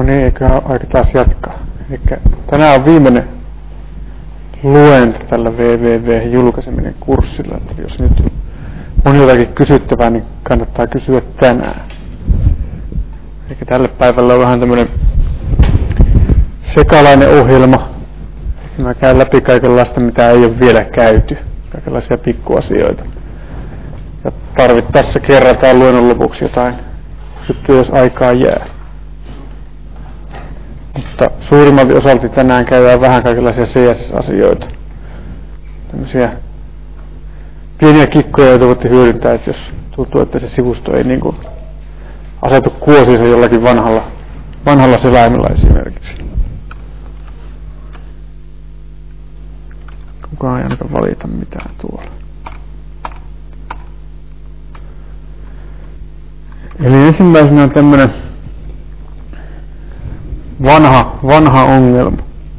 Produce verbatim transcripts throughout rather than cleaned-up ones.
niin, eiköhän aika taas jatkaa. Elikkä tänään on viimeinen luento tällä W W W-julkaiseminen kurssilla, että jos nyt on jotakin kysyttävää, niin kannattaa kysyä tänään. Eli tälle päivällä on vähän tämmöinen sekalainen ohjelma. Mä käyn läpi kaikenlaista, mitä ei ole vielä käyty. Kaikenlaisia pikkuasioita. Ja tarvittaessa kerrataan luennon lopuksi jotain juttuja, jos aikaa jää. Mutta suurimmalti osalti tänään käydään vähän kaikenlaisia C S S-asioita. Tämmöisiä pieniä kikkoja, joita voitte hyödyntää, että jos tuntuu, että se sivusto ei niin kuin asetu kuosiinsa jollakin vanhalla, vanhalla selaimella esimerkiksi. Kukaan ei ainakaan valita mitään tuolla. Eli ensimmäisenä on tämmöinen vanha, vanha ongelma.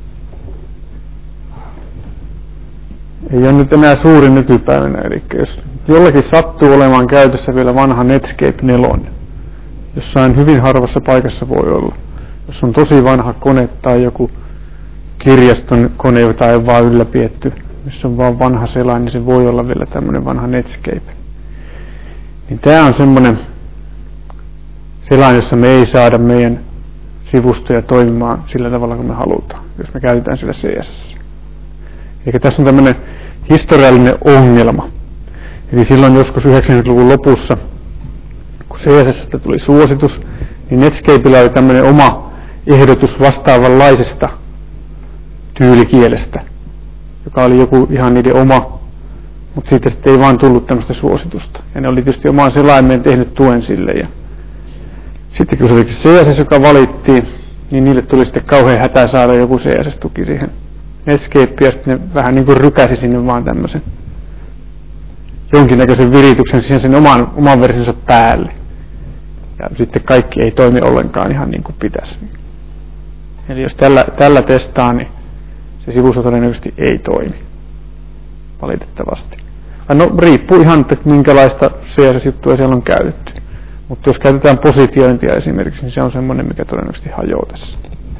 Ei ole nyt enää suuri nykypäivänä, eli jos jollakin sattuu olemaan käytössä vielä vanha Netscape neljä, jossain hyvin harvassa paikassa voi olla. Jos on tosi vanha kone tai joku kirjaston kone, jota ei ole vaan ylläpietty, missä on vaan vanha selain, niin se voi olla vielä tämmöinen vanha Netscape. Niin tämä on semmoinen selain, jossa me ei saada meidän sivustoja toimimaan sillä tavalla, kun me halutaan, jos me käytetään sillä C S S. Eli tässä on tämmöinen historiallinen ongelma. Eli silloin joskus yhdeksänkymmentäluvun lopussa, kun C S S:stä tuli suositus, niin Netscapella oli tämmöinen oma ehdotus vastaavanlaisesta tyylikielestä, joka oli joku ihan niiden oma, mutta siitä sitten ei vaan tullut tämmöistä suositusta. Ja ne oli tietysti omaan selaimeen tehnyt tuen sille. Ja sitten kun se oli C S S, joka valittiin, niin niille tuli sitten kauhean hätä saada joku C S S-tuki siihen Netscapeen, ja sitten ne vähän niin kuin rykäsi sinne vaan tämmöisen jonkinnäköisen virityksen siihen sen oman, oman versionsa päälle. Ja sitten kaikki ei toimi ollenkaan ihan niin kuin pitäisi. Eli jos tällä, tällä testaa, niin se sivusto todennäköisesti ei toimi. Valitettavasti. No riippuu ihan, että minkälaista C S S-juttua siellä on käytetty. Mutta jos käytetään positiointia esimerkiksi, niin se on semmoinen, mikä todennäköisesti hajoaa tässä.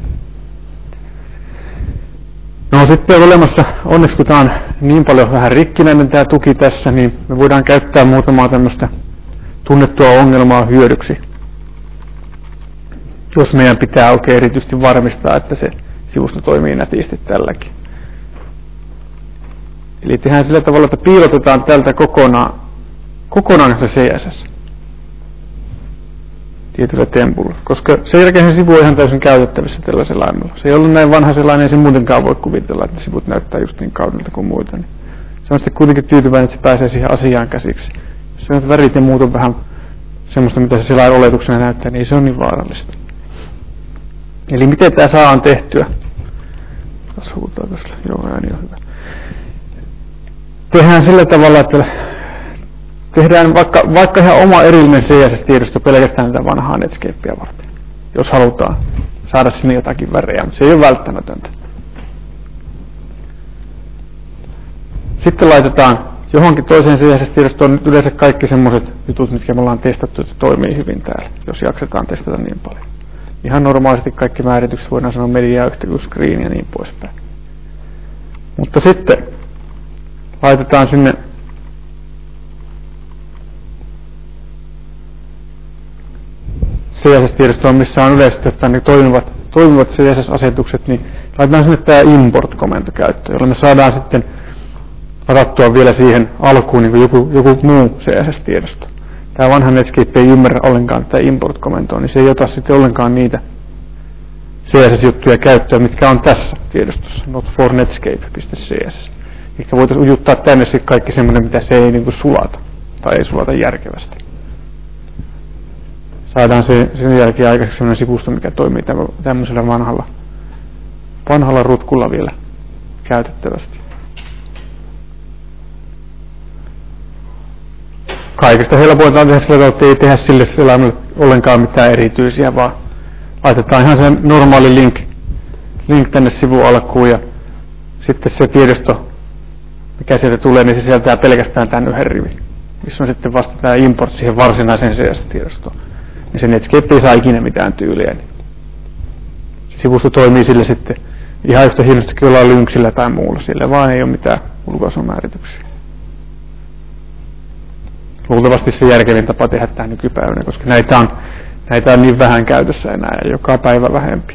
No sitten on olemassa, onneksi kun tämä on niin paljon vähän rikkinäinen tämä tuki tässä, niin me voidaan käyttää muutamaa tämmöistä tunnettua ongelmaa hyödyksi. Jos meidän pitää oikein erityisesti varmistaa, että se sivusto toimii nätisti tälläkin. Eli tehdään sillä tavalla, että piilotetaan tältä kokonaan, kokonaan se C S S tietyllä tempulla, koska sen jälkeen se sivu on ihan täysin käytettävissä tällä selaimella. Se ei ollut näin vanha selainen, ei se muutenkaan voi kuvitella, että sivut näyttää just niin kaunilta kuin muita. Niin se on sitten kuitenkin tyytyväinen, että se pääsee siihen asiaan käsiksi. Jos se värit ja muut on vähän semmoista, mitä se selain oletuksena näyttää, niin ei se on niin vaarallista. Eli miten tämä saadaan tehtyä? Tässä huutaa tässä. Joo, ääni on hyvä. Tehdään sillä tavalla, että tehdään vaikka, vaikka ihan oma erillinen C S S-tiedosto pelkästään tätä vanhaa Netscapea varten, jos halutaan saada sinne jotakin värejä, mutta se ei ole välttämätöntä. Sitten laitetaan johonkin toiseen C S S-tiedostoon yleensä kaikki semmoiset jutut, mitkä me ollaan testattu, että toimii hyvin täällä, jos jaksetaan testata niin paljon. Ihan normaalisti kaikki määritykset voidaan sanoa mediaa, yhteys, screen ja niin poispäin. Mutta sitten laitetaan sinne C S S-tiedostoon, missä on yleisesti ottaen ne toimivat, toimivat C S S-asetukset, niin laitetaan sinne tämä import-komento käyttöön, jolla me saadaan sitten ladattua vielä siihen alkuun niin kuin joku, joku muu C S S-tiedosto. Tämä vanha Netscape ei ymmärrä ollenkaan tätä import-komentoa, niin se ei ota sitten ollenkaan niitä C S S-juttuja käyttöön, mitkä on tässä tiedostossa, not for netscape.css. Eli voitaisiin ujuttaa tänne sitten kaikki semmoinen, mitä se ei niin kuin sulata, tai ei sulata järkevästi. Saadaan se, sen jälkeen aikaiseksi sellainen sivusto, mikä toimii tämmöisellä vanhalla, vanhalla rutkulla vielä käytettävästi. Kaikesta helpointa on tehdä sillä tavalla, että ei tehdä sille selaimelle ollenkaan mitään erityisiä, vaan laitetaan ihan se normaali link, link tänne sivun alkuun ja sitten se tiedosto, mikä sieltä tulee, niin se sisältää pelkästään tämän yhden rivin, missä on sitten vasta tämä import siihen varsinaiseen C S S-tiedostoon. Niin se Netscape ei saa ikinä mitään tyyliä. Niin sivusto toimii sille sitten ihan yhtä hienosti kuin jollain Lynxillä tai muulla. Sillä vaan ei ole mitään ulkoasumäärityksiä. Luultavasti se järkevin tapa tehdä tämä nykypäivänä, koska näitä on, näitä on niin vähän käytössä enää ja joka päivä vähempi.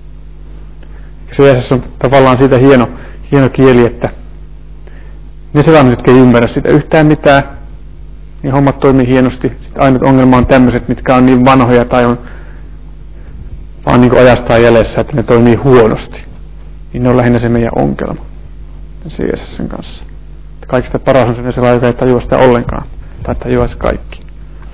C S S on tavallaan siitä hieno, hieno kieli, että ne selaimit, jotka ei ymmärrä sitä yhtään mitään, niin hommat toimii hienosti. Sitten ainut ongelma on tämmöiset, mitkä on niin vanhoja tai on vaan niin kuin ajastaan jäljessä, että ne toimii huonosti. Niin ne on lähinnä se meidän ongelma C S S:n kanssa. Kaikista paras on se sellainen, joka ei tajua sitä ollenkaan. Tai tajuaisi kaikki.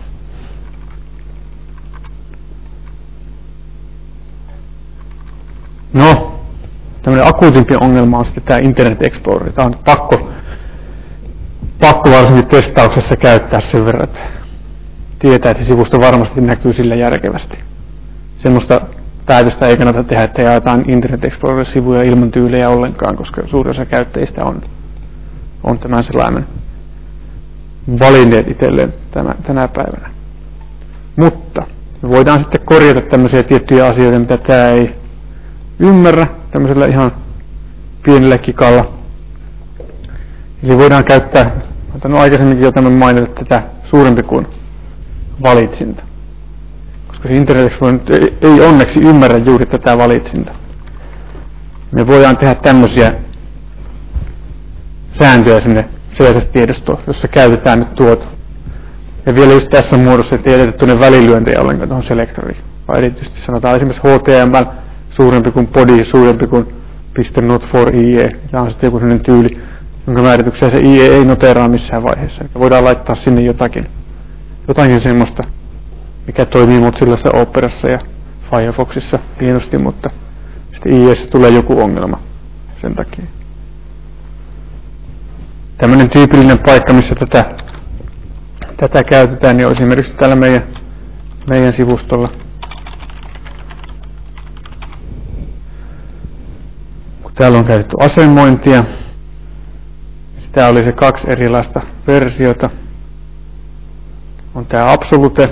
No, tämmöinen akuutimpi ongelma on sitten tämä Internet Explorer. Tämä on pakko, pakko varsinkin testauksessa käyttää sen verran, että tietää, että se sivusto varmasti näkyy sillä järkevästi. Semmoista päätöstä ei kannata tehdä, että jaetaan Internet Explorer-sivuja ilman tyylejä ollenkaan, koska suurin osa käyttäjistä on, on tämän selaimen valinneet itselleen tämä, tänä päivänä. Mutta me voidaan sitten korjata tämmöisiä tiettyjä asioita, mitä tämä ei ymmärrä tämmöisellä ihan pienellä kikalla. Eli voidaan käyttää, olen aikaisemminkin jo tämän mainita, tätä suurempi kuin valitsinta. Koska se Internet Explorer ei, ei onneksi ymmärrä juuri tätä valitsinta. Me voidaan tehdä tämmöisiä sääntöjä sinne C S S-tiedostoon, jossa käytetään nyt tuota. Ja vielä just tässä muodossa, että ei jätetä tuonne välilyöntejä ollenkaan tuohon selektoriin. Vaan erityisesti sanotaan esimerkiksi H T M L suurempi kuin body, suurempi kuin .not for I E. Tämä on sitten joku sellainen tyyli, jonka määrityksessä se I E ei noteraa missään vaiheessa. Eli voidaan laittaa sinne jotakin, jotakin semmoista, mikä toimii Mozillassa, Operassa ja Firefoxissa hienosti, mutta sitten I E:ssä tulee joku ongelma sen takia. Tämmöinen tyypillinen paikka, missä tätä, tätä käytetään, niin on esimerkiksi täällä meidän, meidän sivustolla. Kun täällä on käytetty asemointia, sitä oli se kaksi erilaista versiota. On tämä Absolute.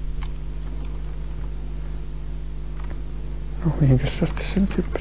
No, mihinkäs asti se nyt hyppäsi?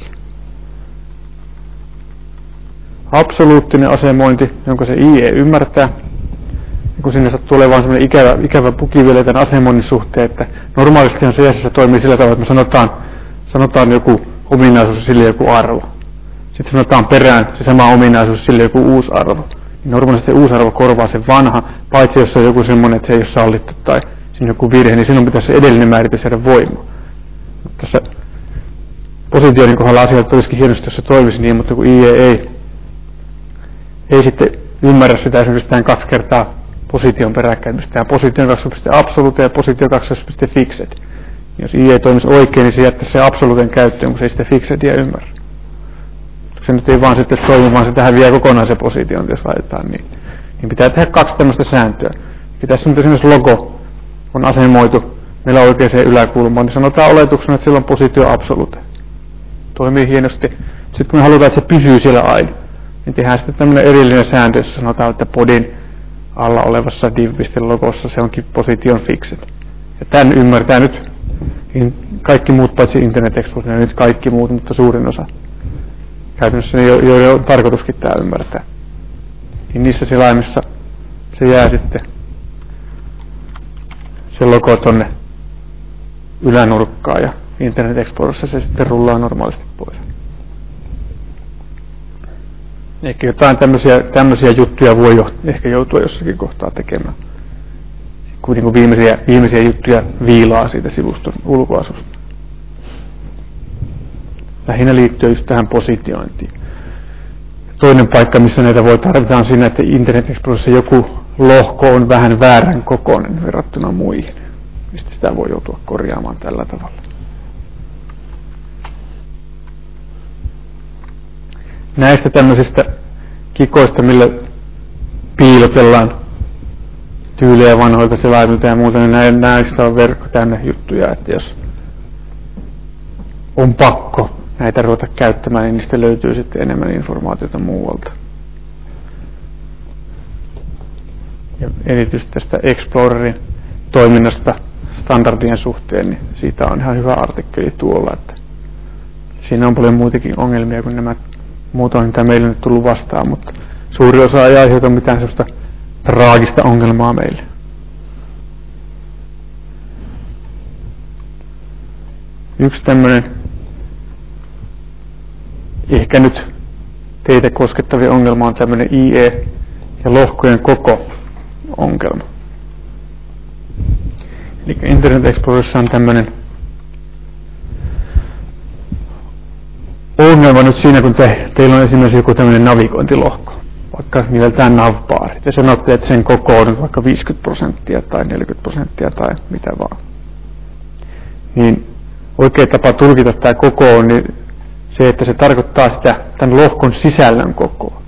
Absoluuttinen asemointi, jonka se I E ymmärtää. Ja kun sinne sattuu olemaan semmoinen ikävä, ikävä puki vielä tämän asemoinnin suhteen, että normaalistihan C S S toimii sillä tavalla, että me sanotaan, sanotaan joku ominaisuus sille joku arvo. Sitten sanotaan perään se sama ominaisuus sille joku uusi arvo. Niin normaalisti se uusi arvo korvaa sen vanha, paitsi jos on joku semmoinen, että se ei ole sallittu tai siinä joku virhe, niin silloin pitäisi se edellinen määritys jäädä voimaan. Tässä positionin kohdalla asiat olisikin hienosti, jos se toimisi niin, mutta kun I E ei ei sitten ymmärrä sitä esimerkiksi tämän kaksi kertaa position peräkkäin, tämä position kaksi piste absolute ja positio kaksi piste fixed. Jos I E toimisi oikein, niin se jättäisi se absoluten käyttöön, kun se ei sitä fixedia ymmärrä. Se nyt ei vaan sitten toimi, vaan se tähän vie kokonaan se position, jos laitetaan niin. Niin pitää tehdä kaksi tämmöistä sääntöä. Ja tässä nyt esimerkiksi logo on asemoitu meillä oikeaan yläkulmaan, niin sanotaan oletuksena, että sillä on positio absolute. Toimii hienosti. Sitten kun me halutaan, että se pysyy siellä aina, niin tehdään sitten tämmöinen erillinen sääntö, jossa sanotaan, että podin alla olevassa div.logossa se onkin position fixed. Ja tämän ymmärtää nyt kaikki muut paitsi Internet Explorer, ja nyt kaikki muut, mutta suurin osa. Käytännössä joiden on tarkoituskin tämä ymmärtää. Niin niissä selaimissa se jää sitten se logo tonne ylänurkkaan ja Internet Explorerissa se sitten rullaa normaalisti pois. Ehkä jotain tämmöisiä, tämmöisiä juttuja voi jo, ehkä joutua jossakin kohtaa tekemään. Kuitenkin viimeisiä, viimeisiä juttuja viilaa siitä sivuston ulkoasusta. Lähinnä liittyy just tähän positiointiin. Toinen paikka, missä näitä voi tarvita, on siinä, että Internet Explorerissa joku lohko on vähän väärän kokoinen verrattuna muihin. Mistä sitä voi joutua korjaamaan tällä tavalla. Näistä tämmöisistä kikoista, millä piilotellaan tyylejä vanhoilta selaimilta ja muuta, niin näistä on verkko täynnä juttuja, että jos on pakko näitä ruveta käyttämään, niin niistä löytyy sitten enemmän informaatiota muualta. Ja erityisesti tästä Explorerin toiminnasta standardien suhteen, niin siitä on ihan hyvä artikkeli tuolla, että Siinä on paljon muitakin ongelmia kuin nämä muutoin, mitä meille nyt tullut vastaan, mutta suuri osa ei aiheuta mitään sellaista traagista ongelmaa meille. Yksi tämmöinen ehkä nyt teitä koskettavia ongelma on tämmöinen I E ja lohkojen koko ongelma. Eli Internet Explorerissa on tämmöinen ongelma nyt siinä, kun te, teillä on esimerkiksi joku tämmöinen navigointilohko, vaikka nimeltään navbar. Te sanotte, että sen koko on vaikka viisikymmentä prosenttia tai neljäkymmentä prosenttia tai mitä vaan. Niin oikea tapa tulkita tämä koko on niin se, että se tarkoittaa sitä tämän lohkon sisällön kokoa.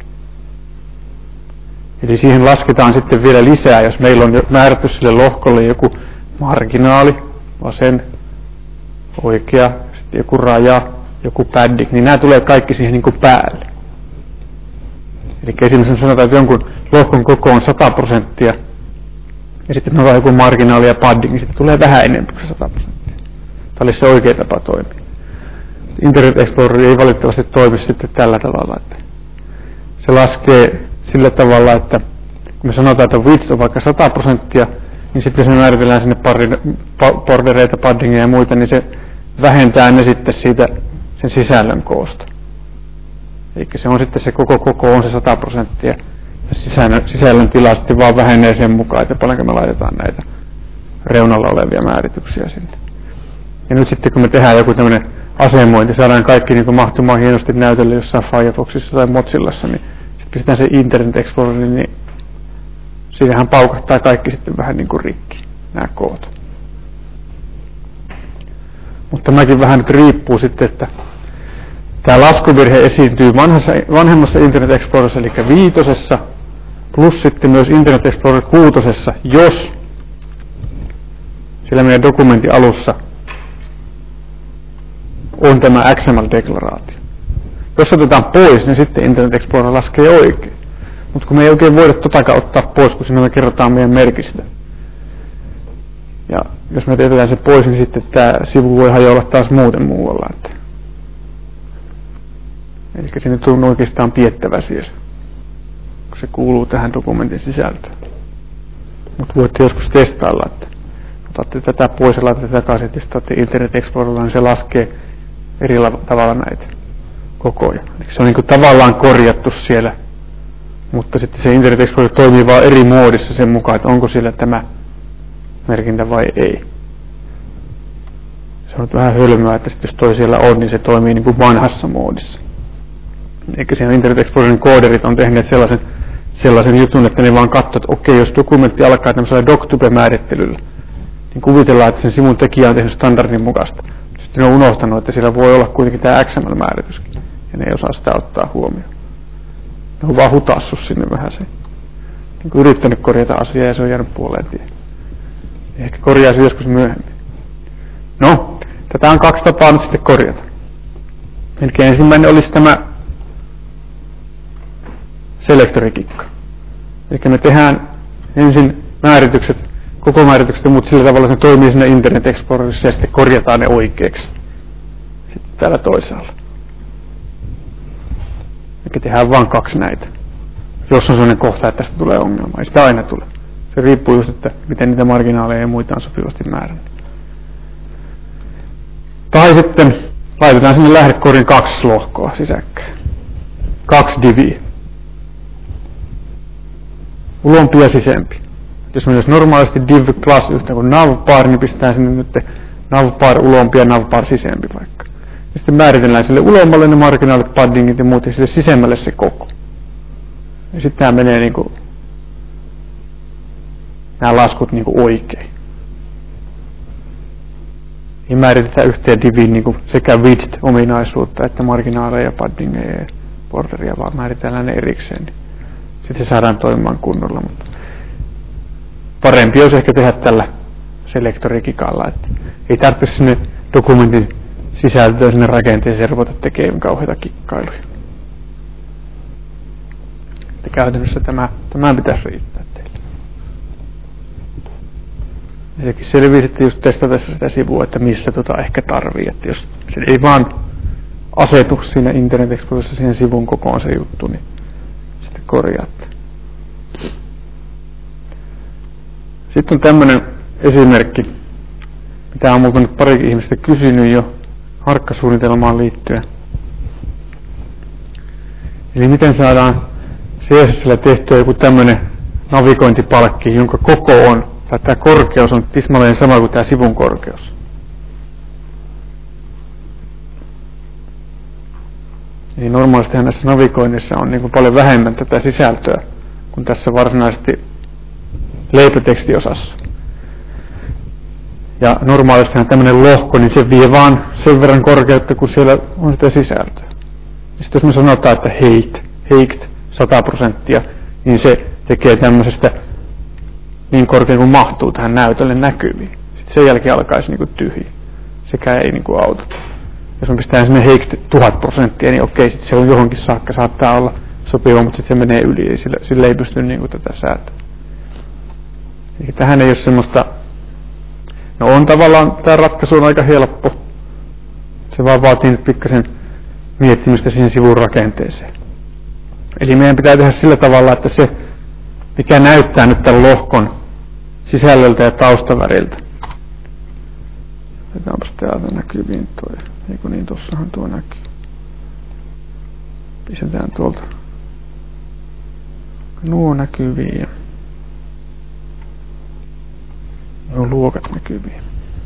Eli siihen lasketaan sitten vielä lisää, jos meillä on määrätty sille lohkolle joku marginaali, vasen, oikea, sitten joku raja, joku padding, niin nämä tulee kaikki siihen niin kuin päälle. Eli esimerkiksi sanotaan, että jonkun lohkon koko on sata prosenttia, ja sitten on joku marginaali ja padding, niin sitten tulee vähän enemmän kuin sata prosenttia. Tämä olisi se oikea tapa toimia. Internet Explorer ei valitettavasti toimi sitten tällä tavalla, että se laskee sillä tavalla, että kun me sanotaan, että width on vaikka sata prosenttia, niin sitten jos me määritellään sinne bordereita, paddingeja ja muita, niin se vähentää ne sitten siitä sen sisällön koosta. Eli se on sitten se koko koko on se sata prosenttia, ja sisällön, sisällön tila sitten vaan vähenee sen mukaan, että paljonko me laitetaan näitä reunalla olevia määrityksiä sinne. Ja nyt sitten kun me tehdään joku tämmöinen asemointi, saadaan kaikki niin kuin mahtumaan hienosti näytölle jossain Firefoxissa tai Mozillassa, niin sitten pistetään se Internet Explorer, niin siinähän paukahtaa kaikki sitten vähän niin kuin rikki, nämä koot. Mutta tämäkin vähän nyt riippuu sitten, että tämä laskuvirhe esiintyy vanhassa, vanhemmassa Internet Explorerissa, eli viitosessa, plus sitten myös Internet Explorer kuutosessa, jos siellä meidän dokumentin alussa on tämä X M L-deklaraatio. Jos otetaan pois, niin sitten Internet Explorer laskee oikein. Mutta kun me ei oikein voida totakaan ottaa pois, kun siinä me kerrotaan meidän merkistä. Ja jos me jätetään se pois, niin sitten tämä sivu voi hajoilla taas muuten muualla. Että. Eli se nyt on oikeastaan piettävä siis, kun se kuuluu tähän dokumentin sisältöön. Mutta voitte joskus testailla, että otatte tätä pois ja laitatte takaisin ja testaatte Internet Explorerilla, niin se laskee eri tavalla näitä kokoja. Eli se on niin kuin tavallaan korjattu siellä, mutta sitten se Internet Explorer toimii vain eri muodissa sen mukaan, että onko siellä tämä merkintä vai ei. Se on nyt vähän hölmöä, että jos toi siellä on, niin se toimii niin kuin vanhassa moodissa. Eikä siinä Internet Explorerin kooderit on tehneet sellaisen, sellaisen jutun, että ne vaan katsoo, että okei, jos dokumentti alkaa tämmöisellä doctube-määrittelyllä, niin kuvitellaan, että sen sivun tekijä on tehnyt standardin mukaista. Sitten ne on unohtanut, että siellä voi olla kuitenkin tämä X M L-määrityskin, ja ne ei osaa sitä ottaa huomioon. Ne on vaan hutassut sinne vähän se. Niin kuin yrittänyt korjata asiaa, ja se on jäänyt puoleen tien. Ehkä korjaisi joskus myöhemmin. No, tätä on kaksi tapaa nyt sitten korjata. Eli ensimmäinen olisi tämä selektorikikka. Eli me tehdään ensin määritykset, koko määritykset ja muut sillä tavalla, että ne toimii sinne Internet Explorerissa ja sitten korjataan ne oikeaksi. Sitten täällä toisaalla. Eli tehdään vain kaksi näitä. Jos on sellainen kohta, että tästä tulee ongelma. Ei sitä aina tule. Se riippuu just, että miten niitä marginaaleja ja muita on sopivasti määrännyt. Tai sitten laitetaan sinne lähdekoodin kaksi lohkoa sisäkkäin. Kaksi diviä. Ulompi ja sisempi. Jos me jos normaalisti div class yhtä kuin navbar, niin pistetään sinne nyt navbar ulompi ja navbar sisempi vaikka. Ja sitten määritellään sille ulommalle ne marginaalit, paddingit ja muut, ja sille sisemmälle se koko. Ja sitten tämä menee niinku nämä laskut niinku oikein. Ei määritetä yhteen diviin niinku sekä width-ominaisuutta että marginaaleja, paddingeja ja borderia, vaan määritellään ne erikseen. Sitten se saadaan toimimaan kunnolla. Mutta parempi olisi ehkä tehdä tällä selektorikikalla, että ei tarvitse sinne dokumentin sisältöön sinne rakenteeseen ruveta tekemään kauheita kikkailuja. Että käytännössä tämä, tämä pitäisi riittää teille. Ja sekin selvii sitten just testatessa sitä sivua, että missä tota ehkä tarvii. Että jos se ei vaan asetus siinä Internet Explorerissa siihen sivun kokoon se juttu, niin sitten korjaatte. Sitten on tämmöinen esimerkki, mitä on multa nyt parikin ihmistä kysynyt jo harkkasuunnitelmaan liittyen. Eli miten saadaan C S S:llä tehtyä joku tämmöinen navigointipalkki, jonka koko on, tai tämä korkeus on tismalleen sama kuin tämä sivun korkeus. Eli normaalistihan näissä navigoinnissa on niin kuin paljon vähemmän tätä sisältöä kuin tässä varsinaisesti leipätekstiosassa. Ja normaalistihan tämmöinen lohko, niin se vie vaan sen verran korkeutta, kun siellä on sitä sisältöä. Ja sitten jos me sanotaan, että height, height sata prosenttia, niin se tekee tämmöisestä niin korkein kuin mahtuu tähän näytölle näkyviin. Sitten sen jälkeen alkaisi niin tyhjiä. Sekään ei niin kuin auta. Jos me pistetään sinne height tuhat prosenttia, niin okei, sitten se on johonkin saakka saattaa olla sopiva, mutta sitten se menee yli, ja sille, sille ei pysty niin kuin tätä säätämään. Eli tähän ei ole semmoista. No on tavallaan, tämä ratkaisu on aika helppo. Se vaan vaatii nyt pikkasen miettimistä siihen sivun rakenteeseen. Eli meidän pitää tehdä sillä tavalla, että se, mikä näyttää nyt tämän lohkon sisällöltä ja taustaväriltä. Otetaanpas täältä näkyviin toi. Eikö niin, tossahan tuo näkyy. Pistetään tuolta. Nuo näkyviin. Nuo luokat näkyviin.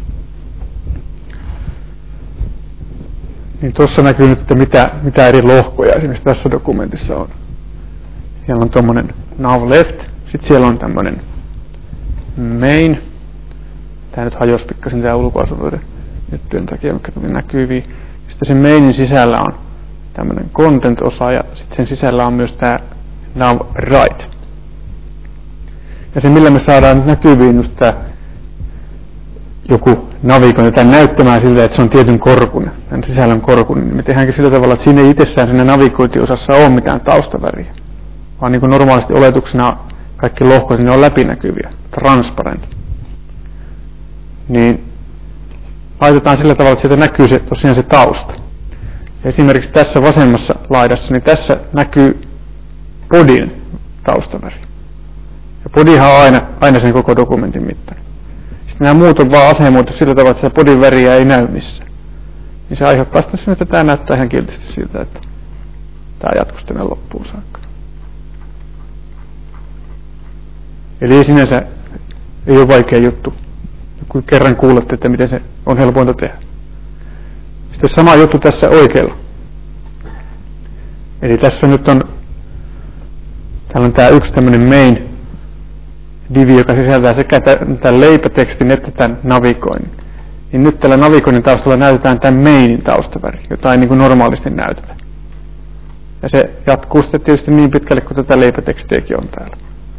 Niin tuossa näkyy nyt, että mitä, mitä eri lohkoja esimerkiksi tässä dokumentissa on. Siellä on tuommoinen nav left, sitten siellä on tämmöinen main. Tää nyt hajosi pikkasen tää ulkoasuvuuden juttujen takia, mikä tuli näkyviin. Sitten sen mainin sisällä on tämmöinen content-osa ja sitten sen sisällä on myös tää nav right. Ja se millä me saadaan nyt näkyviin just tää joku navigointi tai näyttämään siltä, että se on tietyn korkunen, tämän sisällön korkunen, niin me tehdäänkin sillä tavalla, että siinä ei itsessään siinä navigointiosassa ole mitään taustaväriä, vaan niin kuin normaalisti oletuksena kaikki lohkot, niin ne on läpinäkyviä, transparent. Niin laitetaan sillä tavalla, että sieltä näkyy se, tosiaan se tausta. Ja esimerkiksi tässä vasemmassa laidassa, niin tässä näkyy bodyn taustaväri. Ja bodyhan on aina, aina sen koko dokumentin mittainen. Sitten nämä muut on vaan asemoitu sillä tavalla, että se bodyn väriä ei näy missään. Niin se aiheuttaa sitten sen, että tämä näyttää ihan kiltisti siltä, että tämä jatkuu sitten loppuun saakka. Eli sinänsä ei ole vaikea juttu, kun kerran kuulette, että miten se on helpointa tehdä. Sitten sama juttu tässä oikealla. Eli tässä nyt on, täällä on tämä yksi tämmöinen main divi, joka sisältää sekä tämän leipätekstin että tämän navigoinnin. Niin nyt tällä navigoinnin taustalla näytetään tämän mainin taustaväri, jota ei niin kuin normaalisti näytetä. Ja se jatkuu sitten tietysti niin pitkälle, kun tätä leipätekstiäkin on täällä.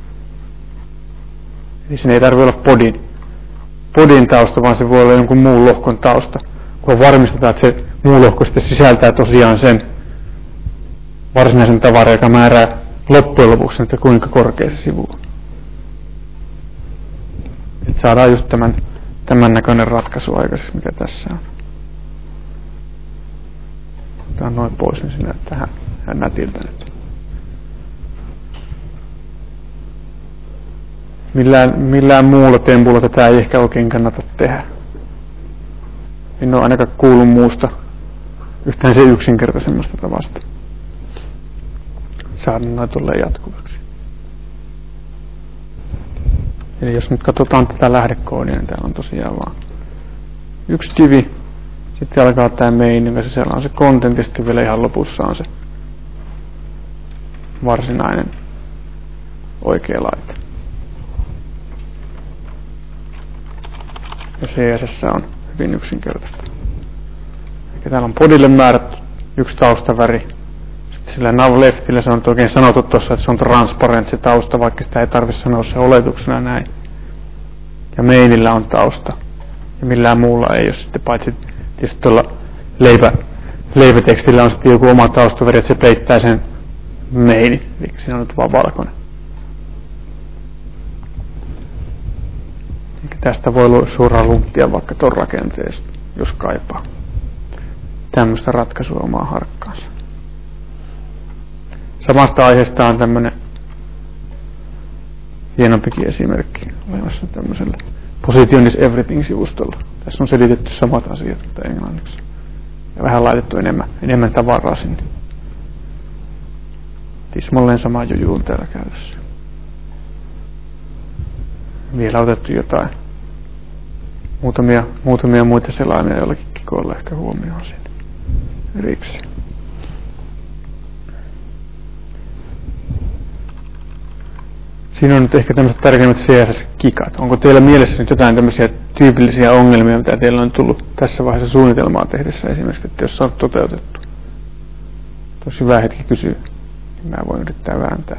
Eli sen ei tarvitse olla podin, podin tausta, vaan se voi olla jonkun muun lohkon tausta. Kun varmistetaan, että se muu lohko sitten sisältää tosiaan sen varsinaisen tavaran, joka määrää loppujen lopuksi, että kuinka korkea se sivu on. Sitten saadaan just tämän, tämän näköinen ratkaisu aikaiseksi, mikä tässä on. Otetaan noin pois, niin sinne tähän nätiltä nyt. Millään, millään muulla tempulla tätä ei ehkä oikein kannata tehdä. En ole ainakaan kuullut muusta yhtään se yksinkertaisemmasta tavasta saada noin tulleen jatkuvaksi. Eli jos nyt katsotaan tätä lähdekoodia, niin täällä on tosiaan vaan yksi divi. Sitten alkaa tämä main, joka siellä on se content, ja sitten vielä ihan lopussa on se varsinainen oikea laite. Ja C S S on hyvin yksinkertaista. Eli täällä on bodylle määrätty yksi taustaväri. Sitten sillä nav leftillä se on oikein sanottu tuossa, että se on transparent se tausta, vaikka sitä ei tarvitse sanoa se oletuksena näin. Ja mainillä on tausta. Ja millään muulla ei ole sitten, paitsi tietysti tuolla leipä, leipätekstillä on sitten joku oma taustaväri, että se peittää sen mainin. Eli siinä on nyt vaan valkoinen. Tästä voi suoraan lunttia vaikka tuon rakenteesta, jos kaipaa. tämmöistä ratkaisua omaan harkkaansa. Samasta aiheesta on tämmöinen hienompikin esimerkki olemassa tämmöisellä Position is Everything-sivustolla. Tässä on selitetty samat asiat, mutta englanniksi. Ja vähän laitettu enemmän, enemmän tavaraa sinne. Tismalleen sama juju on täällä käytössä. Vielä otettu jotain. Muutamia, muutamia muita selaimia jollakin kikoilla ehkä huomioon siinä erikseen. Siinä on nyt ehkä tämmöiset tärkeimmät C S S-kikat. Onko teillä mielessä nyt jotain tämmöisiä tyypillisiä ongelmia, mitä teillä on tullut tässä vaiheessa suunnitelmaa tehdessä esimerkiksi, että jos se on toteutettu? Olisi hyvä hetki kysyä, niin mä voin yrittää vääntää.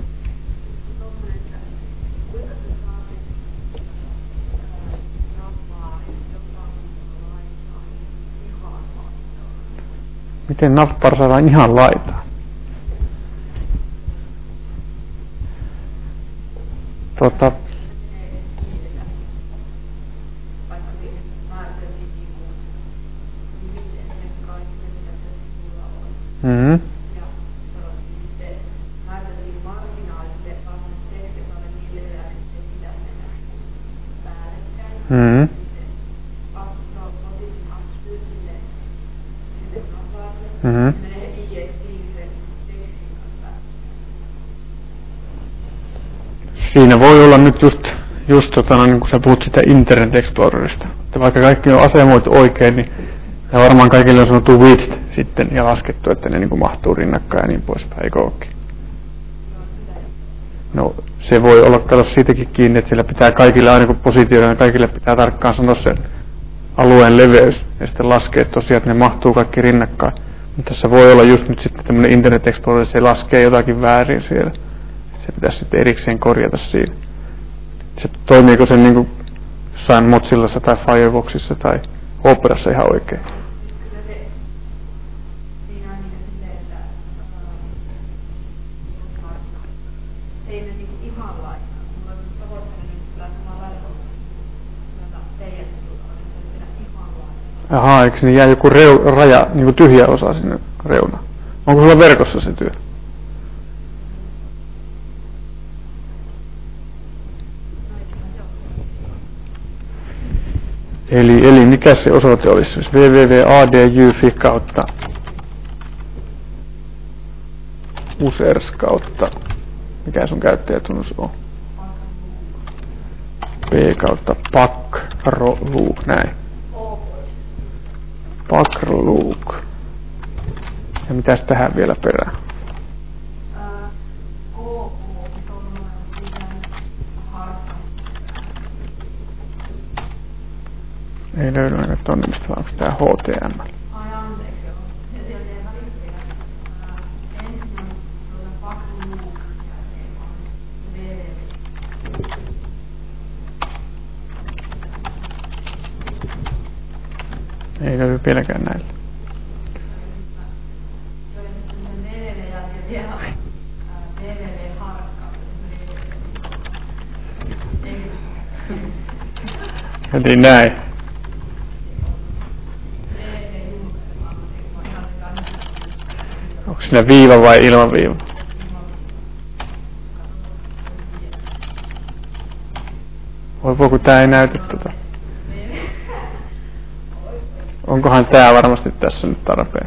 Miten nappar saadaan ihan laitaan? Tota, mm-hmm. Mm-hmm. Mm-hmm. Siinä voi olla nyt just, just tota, no, niin kun sä puhut sitä Internet Explorerista. Että vaikka kaikki on asemoitu oikein, niin ja varmaan kaikille on sanottu width sitten ja laskettu, että ne niin kuin mahtuu rinnakkain ja niin poispäin, eikö ookin? No se voi olla, kato siitäkin kiinni, että siellä pitää kaikille aina kun positioida, kaikille pitää tarkkaan sanoa sen alueen leveys ja sitten laskea tosiaan, että ne mahtuu kaikki rinnakkain. Mutta tässä voi olla just nyt sitten tämmöinen Internet Explorer, se laskee jotakin väärin siellä. Se pitäisi sitten erikseen korjata siinä. Se toimiiko se niin kuin jossain Mozillassa tai Firefoxissa tai Operassa ihan oikein? Ahaa, eikö niin jää joku reu, raja, niin kuin tyhjä osa sinne reunaan? Onko sulla verkossa se työ? Eli, eli mikä se osoite olisi? Siis www piste a d j f i kautta users kautta, mikä sun käyttäjätunnus on? P kautta pakroluuk, näin. Pakroluuk. Ja mitäs tähän vielä perään? Ei löydy aina tonne, mistä vaan onko tää H T M L. Ei löydy vieläkään näillä. Eli näin. Onko siinä viiva vai ilman viiva? Voi voi kun tää ei näytä tota. Onkohan tää varmasti tässä nyt tarpeen?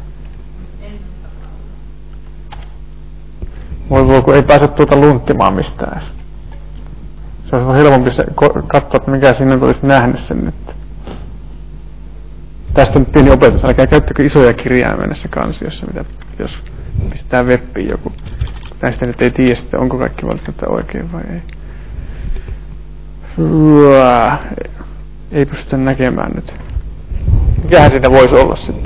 Voi voi kun ei pääse tuota lunttimaan mistään edes. Se olisi helpompi se katsoa, että mikä sinne olisi nähnyt sen nyt. Tästä on pieni opetus. Älkää käyttäkö isoja kirjaimia näissä kansiossa, mitä jos pistää webbiin joku. Näistä nyt ei tiedä sitten, onko kaikki välttämättä oikein vai ei. Uah, ei pystytä näkemään nyt. Mikähän siitä voisi olla sitten?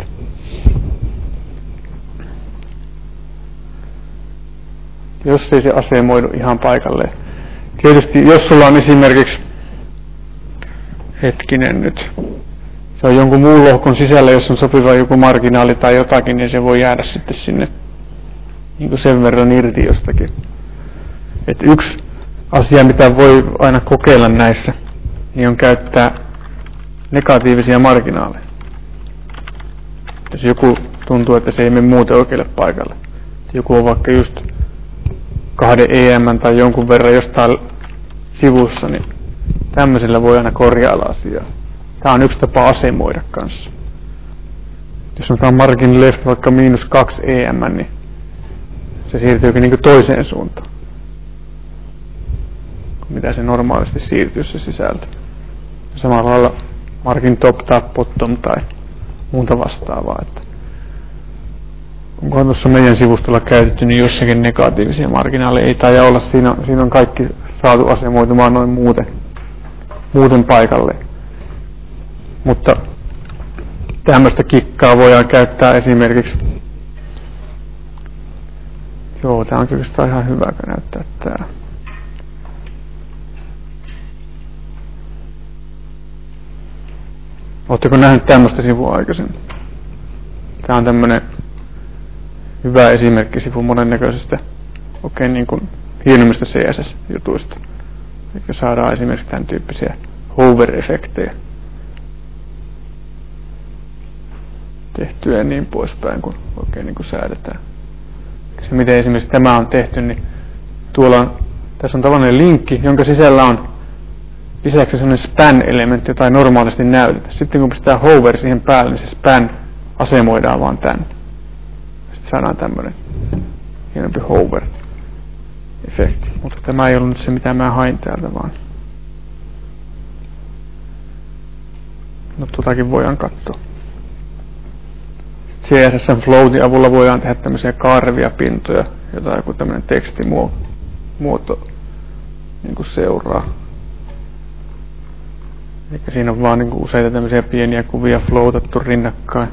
Jos ei se asemoidu ihan paikalleen. Tietysti jos sulla on esimerkiksi, hetkinen nyt, se on jonkun muun lohkon sisällä, jos on sopiva joku marginaali tai jotakin, niin se voi jäädä sitten sinne niin kuin sen verran irti jostakin. Et yksi asia, mitä voi aina kokeilla näissä, niin on käyttää negatiivisia marginaaleja. Jos joku tuntuu, että se ei mene muuten oikealle paikalle. Joku on vaikka just kahden E M tai jonkun verran jostain sivussa, niin tämmöisellä voi aina korjailla asiaa. Tämä on yksi tapa asemoida kanssa. Jos on margin left vaikka miinus kaksi E M, niin se siirtyykin niin kuin toiseen suuntaan. Mitä se normaalisti siirtyy se sisältö. Samalla lailla margin top tai bottom tai muuta vastaavaa. Että onkohan tuossa meidän sivustolla käytetty niin jossakin negatiivisia marginaaleja? Ei taida olla. Siinä, siinä on kaikki saatu asemoitumaan noin muuten, muuten paikalle. Mutta tämmöistä kikkaa voidaan käyttää esimerkiksi. Joo, tää on kyllä ihan hyvä näyttää tää. Oletteko nähnyt tämmöistä sivua aikaisemmin? Tää on tämmönen hyvä esimerkki sivu monennäköisestä oikein niin kuin hienommista C S S-jutuista. Eli saadaan esimerkiksi tämän tyyppisiä hover-efektejä tehtyä ja niin poispäin, kun oikein niin kuin säädetään. Se miten esimerkiksi tämä on tehty, niin tuolla on, tässä on tavallinen linkki, jonka sisällä on lisäksi sellainen span-elementti, jota ei normaalisti näytetä. Sitten kun pistetään hover siihen päälle, niin se span asemoidaan vaan tänne. Sitten saadaan tämmöinen hienompi hover-efekti. Mutta tämä ei ollut nyt se, mitä mä hain täältä vaan. No totakin voidaan katsoa. C S S floatin avulla voidaan tehdä tämmöisiä kaarevia pintoja, jota joku tämmöinen tekstimuoto niin kuin seuraa. Eli siinä on vaan niin kuin useita tämmöisiä pieniä kuvia floatattu rinnakkain.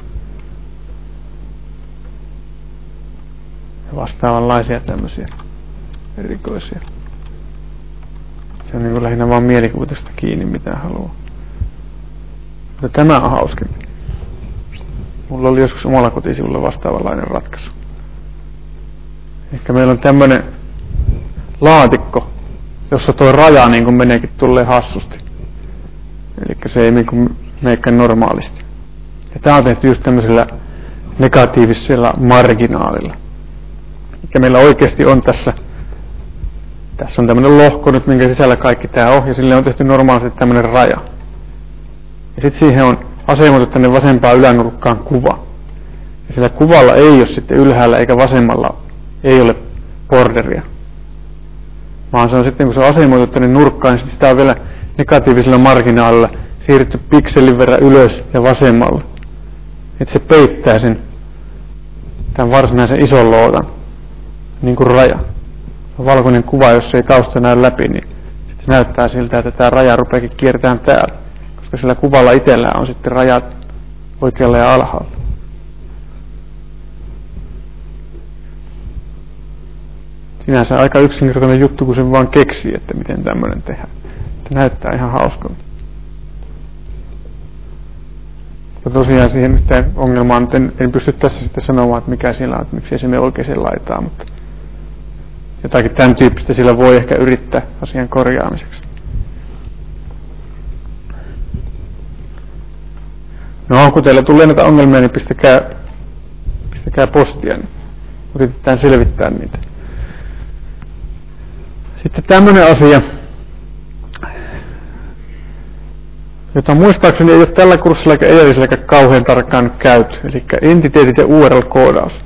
Ja vastaavanlaisia tämmöisiä erikoisia. Se on niin kuin lähinnä vaan mielikuvitusta kiinni, mitä haluaa. Mutta tämä on hauskempi. Mulla oli joskus omalla kotisivulla vastaavanlainen ratkaisu. Ehkä meillä on tämmönen laatikko, jossa tuo raja niin kuin meneekin tulee hassusti. Eli se ei niin kuin meekään normaalisti. Ja tää on tehty just tämmöisellä negatiivisella marginaalilla. Eli meillä oikeasti on tässä, tässä on tämmönen lohko nyt, minkä sisällä kaikki tää on, ja sille on tehty normaalisti tämmönen raja. Ja sitten siihen on asemoitu tänne vasempaan ylänurkkaan kuva. Ja sillä kuvalla ei ole sitten ylhäällä eikä vasemmalla ei ole borderia. Vaan se on sitten, kun se on asemoitu tänne nurkkaan, niin sitä on vielä negatiivisella marginaalilla siirretty pikselin verran ylös ja vasemmalle. Että se peittää sen tämän varsinaisen ison lootan, niin kuin raja. Valkoinen kuva, jos ei tausta näy läpi, niin sitten se näyttää siltä, että tämä raja rupeakin kiertämään täällä. Koska sillä kuvalla itsellään on sitten rajat oikealla ja alhaalla. Sinänsä aika yksinkertainen juttu, kun sen vaan keksii, että miten tämmöinen tehdään. Että näyttää ihan hauskalta. Ja tosiaan siihen yhteen ongelmaan nyt en, en pysty tässä sitten sanomaan, että mikä siellä on, että miksi se mene oikeaan laitaan, mutta jotakin tämän tyyppistä sillä voi ehkä yrittää asian korjaamiseksi. No, kun teillä tulee näitä ongelmia, niin pistäkää, pistäkää postia, niin yritetään selvittää niitä. Sitten tämmöinen asia, jota muistaakseni ei ole tällä kurssilla eikä edelliselläkään kauhean tarkkaan nyt käyty, eli entiteetit ja U R L-koodaus.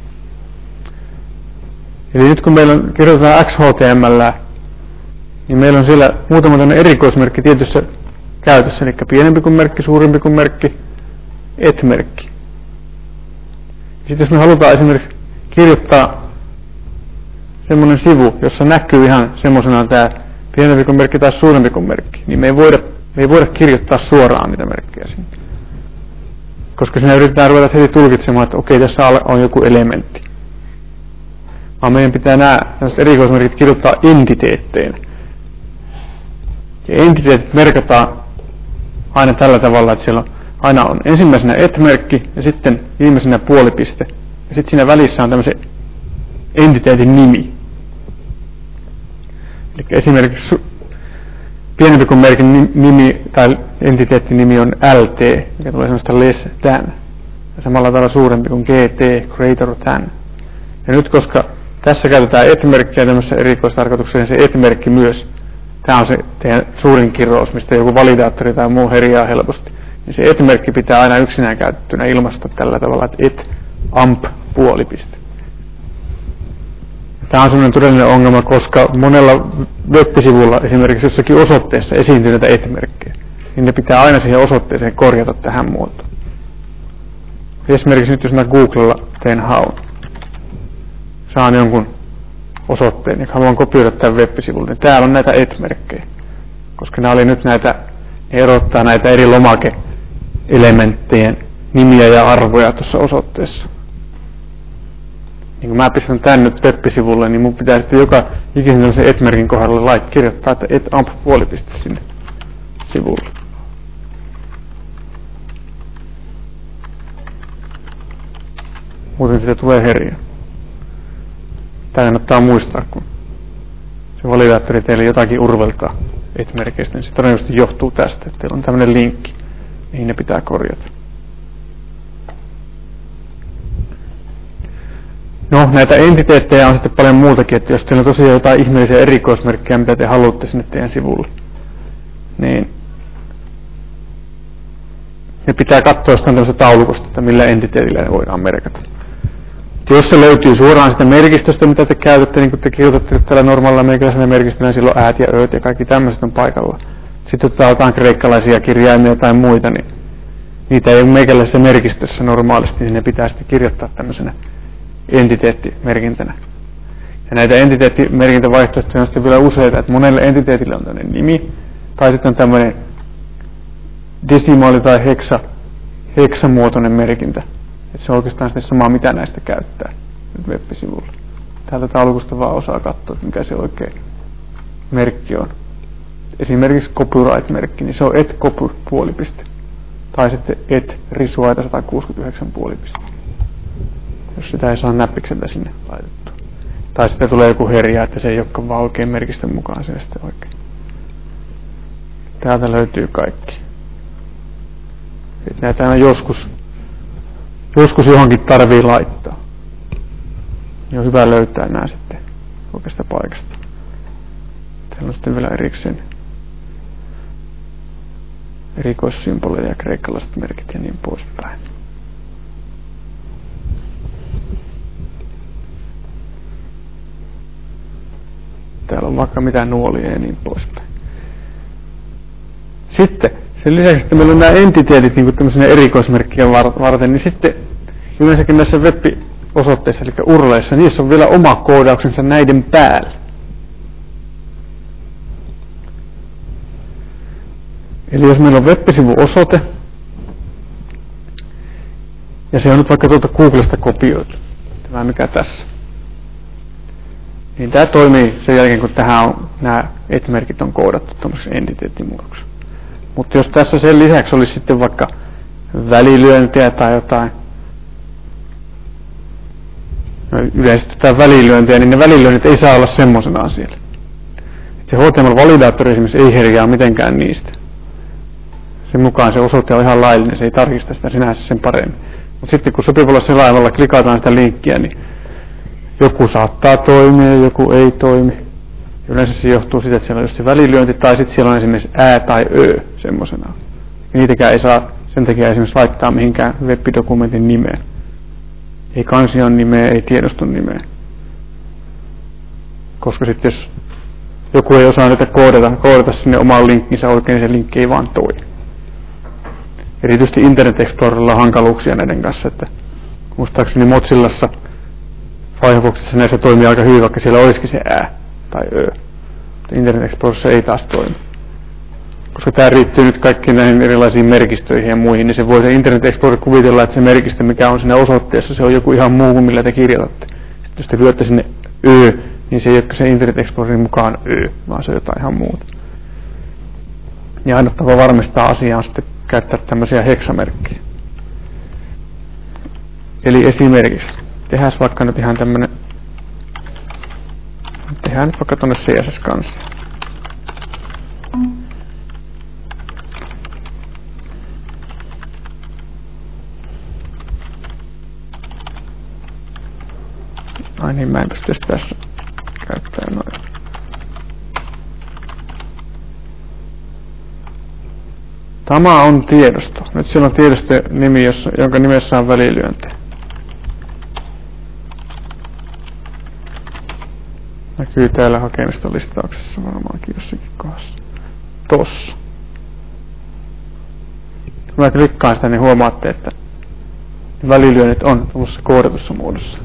Eli nyt kun meillä on, kirjoitetaan X H T M L, niin meillä on siellä muutama tämmöinen erikoismerkki tietyssä käytössä, eli pienempi kuin merkki, suurempi kuin merkki, et-merkki. Sitten jos me halutaan esimerkiksi kirjoittaa semmoinen sivu, jossa näkyy ihan semmoisena tämä pienempi kuin merkki tai suurempi kuin merkki, niin me ei voida, me ei voida kirjoittaa suoraan niitä merkkejä sinne. Koska siinä yritetään ruveta heti tulkitsemaan, että okei, tässä on joku elementti. Vaan meidän pitää nämä erikoismerkit kirjoittaa entiteetteinä. Ja entiteetit merkataan aina tällä tavalla, että siellä on, aina on ensimmäisenä et-merkki ja sitten viimeisenä puolipiste. Ja sitten siinä välissä on tämmöisen entiteetin nimi. Eli esimerkiksi pienempi kuin merkin nimi tai entiteettin nimi on L T, mikä tulee semmoista less than. ja samalla tavalla suurempi kuin gt, greater than. Ja nyt koska tässä käytetään et-merkkiä tämmöisessä erikoistarkoituksessa, niin se et-merkki myös, tämä on se teidän suurin kirous, mistä joku validaattori tai muu herjaa helposti, niin se et-merkki pitää aina yksinään käytettynä ilmaista tällä tavalla, että et amp puolipiste. Tämä on sellainen todellinen ongelma, koska monella web-sivulla esimerkiksi jossakin osoitteessa esiintyy näitä et-merkkejä, niin ne pitää aina siihen osoitteeseen korjata tähän muotoon. Esimerkiksi nyt jos mä Googlella teen haun, saan jonkun osoitteen ja haluan kopioida tämän web-sivulle, niin täällä on näitä et-merkkejä, koska nämä oli nyt näitä, ne erottaa näitä eri lomake-elementtien nimiä ja arvoja tuossa osoitteessa. Niin kun mä pistän tän nyt web-sivulle, niin mun pitää sitten joka ikisen tämmöisen et-merkin kohdalle lait kirjoittaa, että et amp puolipiste sinne sivulle. Muuten siitä tulee herjaa. Tämä kannattaa muistaa, kun se validaattori teille jotakin urveltaa et-merkeistä, niin se todennäköisesti johtuu tästä, että teillä on tämmöinen linkki, mihin ne pitää korjata. No, näitä entiteettejä on sitten paljon muutakin, että jos teillä on tosiaan jotain ihmeellisiä erikoismerkkejä, mitä te haluatte sinne teidän sivulle, niin ne pitää katsoa jostain tämmöistä taulukosta, että millä entiteetillä ne voidaan merkata. Jos se löytyy suoraan sitä merkistöstä, mitä te käytätte, niin kun te kirjoitatte tällä normaalilla meikäläisellä merkistönä, silloin äät ja ööt ja kaikki tämmöiset on paikalla. Sitten otetaan jotain kreikkalaisia kirjaimia tai muita, niin niitä ei ole meikäläisessä merkistössä normaalisti, niin ne pitää sitten kirjoittaa tämmöisenä entiteettimerkintänä. Ja näitä entiteettimerkintävaihtoehtoja on sitten vielä useita, että monelle entiteetille on tämmöinen nimi, tai sitten on tämmöinen desimaali- tai heksa, heksamuotoinen merkintä. Että se on oikeastaan sitten sama, mitä näistä käyttää nyt web-sivulla. Täältä taulukosta vaan osaa katsoa, mikä se oikein merkki on. Esimerkiksi copyright-merkki, niin se on et copy puolipiste. Tai sitten et risuaita sata kuusikymmentäyhdeksän puolipiste. Jos sitä ei saa näppikseltä sinne laitettua. Tai sitten tulee joku herjä, että se ei olekaan vaan oikein merkistön mukaan se sitten oikein. Täältä löytyy kaikki. Näitä aina joskus, joskus johonkin tarvii laittaa. Niin on hyvä löytää nämä sitten oikeasta paikasta. Täällä on sitten vielä erikseen erikoissymboleja ja kreikkalaiset merkit ja niin poispäin. Täällä on vaikka mitään nuolia ja niin poispäin. Sitten sen lisäksi, että meillä on nämä entiteetit niin tämmöisenä erikoismerkkien varten, niin sitten yleensäkin näissä web-osoitteissa, eli urleissa, niissä on vielä oma koodauksensa näiden päällä. Eli jos meillä on web-sivuosoite, ja se on nyt vaikka tuolta Googlesta kopioitu, tämä mikä tässä, niin tämä toimii sen jälkeen, kun tähän on, nämä et-merkit on koodattu tämmöiseksi entiteettimuodoksi. Mutta jos tässä sen lisäksi olisi sitten vaikka välilyöntiä tai jotain, no yleisesti tämä välilyöntiä, niin ne välilyönnit ei saa olla semmoisenaan siellä. Et se H T M L-validaattori esimerkiksi ei herjaa mitenkään niistä. Sen mukaan se osoite on ihan laillinen, se ei tarkista sitä sinänsä sen paremmin. Mutta sitten kun sopivalla selaimella klikataan sitä linkkiä, niin joku saattaa toimia, joku ei toimi. Yleensä se johtuu siitä, että siellä on just se välilyönti, tai sitten siellä on esimerkiksi ää tai ö semmoisena. Niitäkään ei saa sen takia esimerkiksi laittaa mihinkään web-dokumentin nimeen. Ei kansion nimeä, ei tiedoston nimeä. Koska sitten jos joku ei osaa niitä koodata, koodata sinne omaan linkkinsä oikein, niin se linkki ei vaan toimi. Erityisesti Internet Explorerilla on hankaluuksia näiden kanssa, että muistaakseni Mozillassa Firefoxissa näissä toimii aika hyvin, vaikka siellä olisikin se ää tai ö. Internet Explorerissa ei taas toimi. Koska tämä riittyy nyt kaikkiin näihin erilaisiin merkistöihin ja muihin, niin se voi se Internet Explorer kuvitella, että se merkistö, mikä on siinä osoitteessa, se on joku ihan muu kuin millä te kirjoitatte. Sitten jos te lyötte sinne ö, niin se ei ole se Internet Explorerin mukaan ö, vaan se on jotain ihan muuta. Ja aina tapa varmistaa asiaa on sitten käyttää tämmöisiä heksamerkkejä. Eli esimerkiksi tehdään vaikka nyt ihan tämmönen, tehdään nyt vaikka tonne C S S kanssa. Ai niin, mä en pysty tässä käyttämään noin. Tämä on tiedosto. Nyt siellä on tiedostonimi, jonka nimessä on välilyönti. Näkyy täällä hakemiston listauksessa varmaankin jossakin kohdassa. Tossa. Kun mä klikkaan sitä, niin huomaatte, että välilyönnit on tuossa koodatussa muodossa.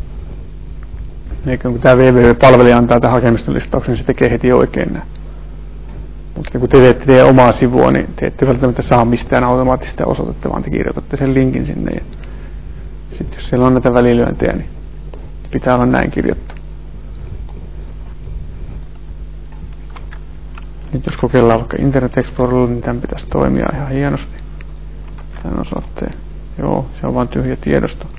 Eikä kun tämä www-palvelija antaa tämän hakemiston listauksen, niin se tekee heti oikein näin. Mutta kun te teette teidän omaa sivua, niin te ette välttämättä saa mistään automaattista osoitetta, vaan te kirjoitatte sen linkin sinne. Ja sitten jos siellä on näitä välilyöntejä, niin pitää olla näin kirjoittu. Nyt jos kokeillaan vaikka Internet Explorerilla, niin tämän pitäisi toimia ihan hienosti. Tämän osoitteen. Joo, se on vain tyhjä tiedosto.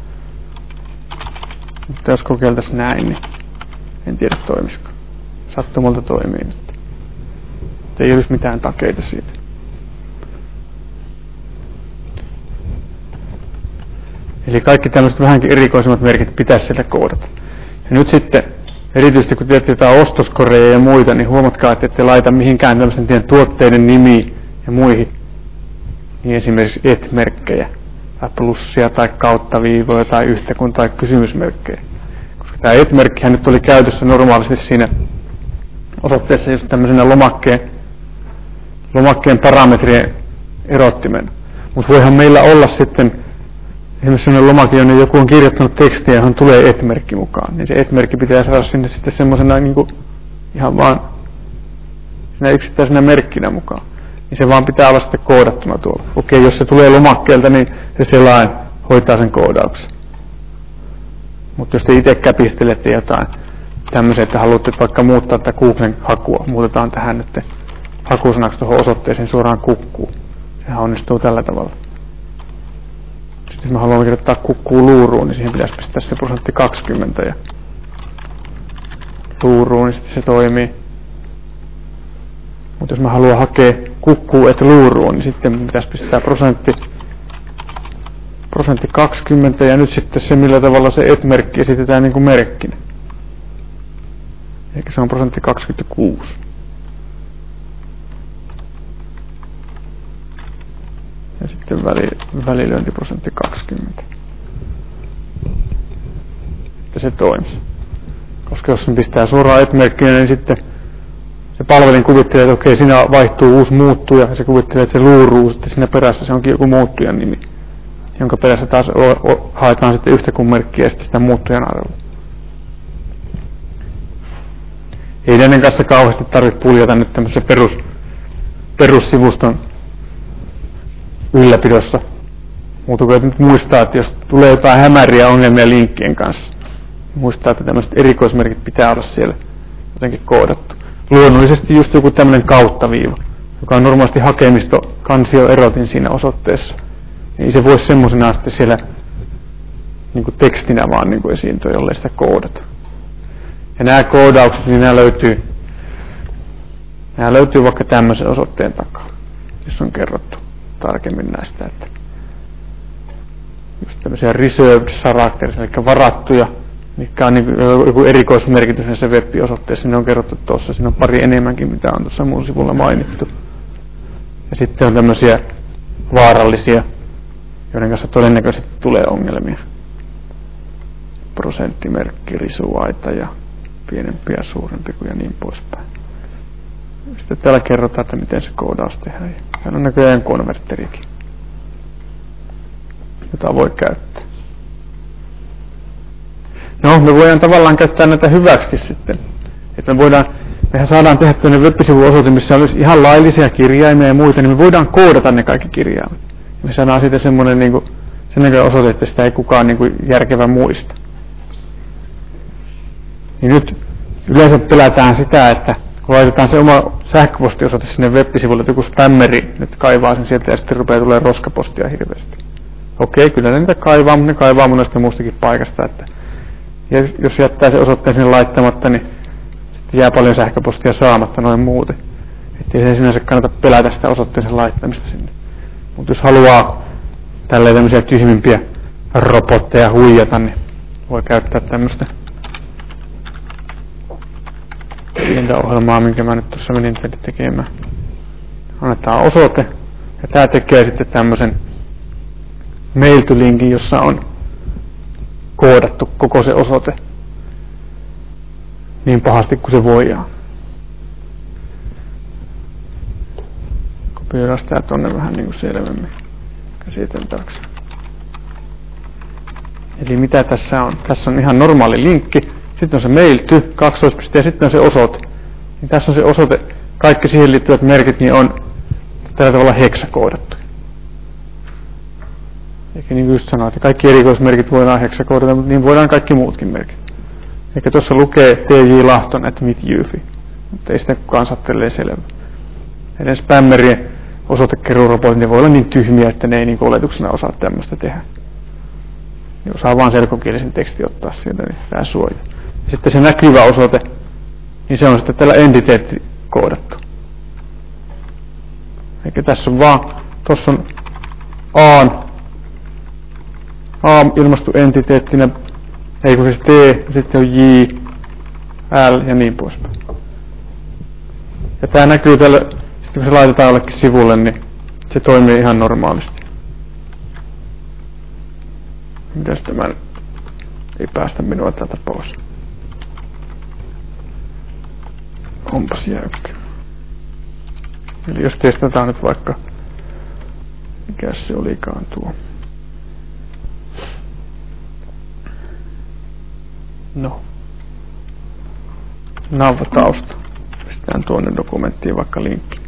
Mutta jos kokeiltaisiin näin, niin en tiedä toimisiko. Sattumalta toimii nyt. Ei olisi mitään takeita siitä. Eli kaikki tämmöiset vähänkin erikoisemmat merkit pitäisi sieltä koodata. Ja nyt sitten, erityisesti kun teette jotain ostoskoreja ja muita, niin huomatkaa, että ette laita mihinkään tämmöisen tien tuotteiden nimiin ja muihin. Niin esimerkiksi et-merkkejä, tai plussia, tai kauttaviivoja, tai yhtä kun tai kysymysmerkkejä. Koska tämä et-merkkihän nyt oli käytössä normaalisti siinä osoitteessa just tämmöisenä lomakkeen, lomakkeen parametrien erottimen. Mutta voihan meillä olla sitten esimerkiksi sellainen lomake, jonne joku on kirjoittanut tekstiä, johon tulee et-merkki mukaan. Niin se et-merkki pitää saada sinne sitten semmoisena niin kuin ihan vaan siinä yksittäisenä merkkinä mukaan. Niin se vaan pitää olla sitten koodattuna tuolla. Okei, jos se tulee lomakkeelta, niin se selain hoitaa sen koodauksen. Mutta jos te itse käpistelette jotain tämmöisiä, että haluatte vaikka muuttaa tätä Googlen hakua, muutetaan tähän nyt hakusanaksi tuohon osoitteeseen suoraan kukkuun. Sehän onnistuu tällä tavalla. Sitten jos mä haluan kirjoittaa kukkuu luuruun, niin siihen pitäisi pistää se prosentti kaksikymmentä ja luuruun, niin sitten se toimii. Mutta jos mä haluan hakea kukkuu et luuruun, niin sitten pitäisi pistää prosentti, prosentti kaksikymmentä ja nyt sitten se, millä tavalla se et-merkki esitetään niin kuin merkkinä. Eikä se on prosentti kaksikymmentäkuusi. Ja sitten väli, välilyöntiprosentti kaksikymmentä. Että se toimisi. Koska jos sen pistää suoraan et-merkkinä, niin sitten se palvelin kuvittelee, että okei, siinä vaihtuu uusi muuttuja, ja se kuvittelee, että se luuruu sitten siinä perässä, se onkin joku muuttujan nimi, jonka perässä taas o- o- haetaan sitten yhtä kuin merkkiä ja sitten sitä muuttujan arvoa. Ei näiden kanssa kauheasti tarvitse puljata nyt tämmöisen perus, perussivuston ylläpidossa. Mutta kun nyt muistaa, että jos tulee jotain hämäriä ongelmia linkkien kanssa, muistaa, että tämmöiset erikoismerkit pitää olla siellä jotenkin koodattu. Luonnollisesti just joku tämmöinen kauttaviiva, joka on normaalisti hakemisto kansioerotin siinä osoitteessa. Niin se voisi semmoisena sitten siellä niin kuin tekstinä vaan niin kuin esiintyä, jollei sitä koodata. Ja nämä koodaukset, niin nämä löytyy, nämä löytyy vaikka tämmöisen osoitteen takaa, jos on kerrottu tarkemmin näistä, että just tämmöisiä reserved characters, eli varattuja, mikä on niin joku erikoismerkitys näissä web-osoitteissa, ne on kerrottu tuossa, siinä on pari enemmänkin, mitä on tuossa muun sivulla mainittu. Ja sitten on tämmöisiä vaarallisia, joiden kanssa todennäköisesti tulee ongelmia. Prosenttimerkki, risuaita ja pienempi ja suurempi kuin ja niin poispäin. Sitten täällä kerrotaan, että miten se koodaus tehdään. Täällä on näköjään konverterikin, jota voi käyttää. No, me voidaan tavallaan käyttää näitä hyväksi sitten. Että me voidaan, mehän saadaan tehdä tuonne web-sivuosoite, missä olisi ihan laillisia kirjaimia ja muita, niin me voidaan koodata ne kaikki kirjaimet. Me saadaan siitä semmoinen niin kuin, sen näköinen osoite, että sitä ei kukaan niin kuin järkevä muista. Niin nyt yleensä pelätään sitä, että kun laitetaan se oma sähköpostiosoite sinne web-sivulle, että joku spämmeri nyt kaivaa sen sieltä ja sitten rupeaa tulemaan roskapostia hirveästi. Okei, kyllä ne niitä kaivaa, mutta ne kaivaa monesta muustakin paikasta. Että ja jos jättää se osoitteen sinne laittamatta, niin sitten jää paljon sähköpostia saamatta noin muuten. Että ei se sinänsä kannata pelätä sitä osoitteen laittamista sinne. Mutta jos haluaa tälleen tämmöisiä tyhmimpiä robotteja huijata, niin voi käyttää tämmöistä viestintäohjelmaa, minkä mä nyt tuossa menin teille tekemään. Annetaan osoite, ja tää tekee sitten tämmösen mail to linkin, jossa on koodattu koko se osoite niin pahasti kuin se voidaan. Kopioidaan sitä tonne vähän niin kuin selvemmin käsiteltäväksi. Eli mitä tässä on? Tässä on ihan normaali linkki, sitten on se mail to, kaksoispiste ja sitten on se osoite. Niin tässä on se osoite, kaikki siihen liittyvät merkit niin on tällä tavalla heksakoodattu. Eikä niin kuin just sanoa, että kaikki erikoismerkit voidaan heksakoodata, mutta niin voidaan kaikki muutkin merkit. Eikä tuossa lukee T J Lahton at Mitjyfi, mutta ei sitä kukaan sattelee selvä. Ennen spämmerien osoitekeruurobotit, ne voi olla niin tyhmiä, että ne ei niin oletuksena osaa tämmöistä tehdä. Ne osaa vaan selkokielisen tekstin ottaa sieltä, niin tämä suojaa. Ja sitten se näkyvä osoite, niin se on sitten tällä entiteetti koodattu. Eikä tässä on vaan, tuossa on A, A ilmastu entiteettinä, ei kun siis T, ja sitten on J, L ja niin poispäin. Ja tää näkyy tällä, sitten kun se laitetaan jollekin sivulle, niin se toimii ihan normaalisti. Mitäs tämä nyt? Ei päästä minua täältä pois. Onpas jäykkä. Eli jos testataan nyt vaikka, mikä se olikaan tuo. No. Nav-tausta. Pistetään tuonne dokumenttiin vaikka linkki.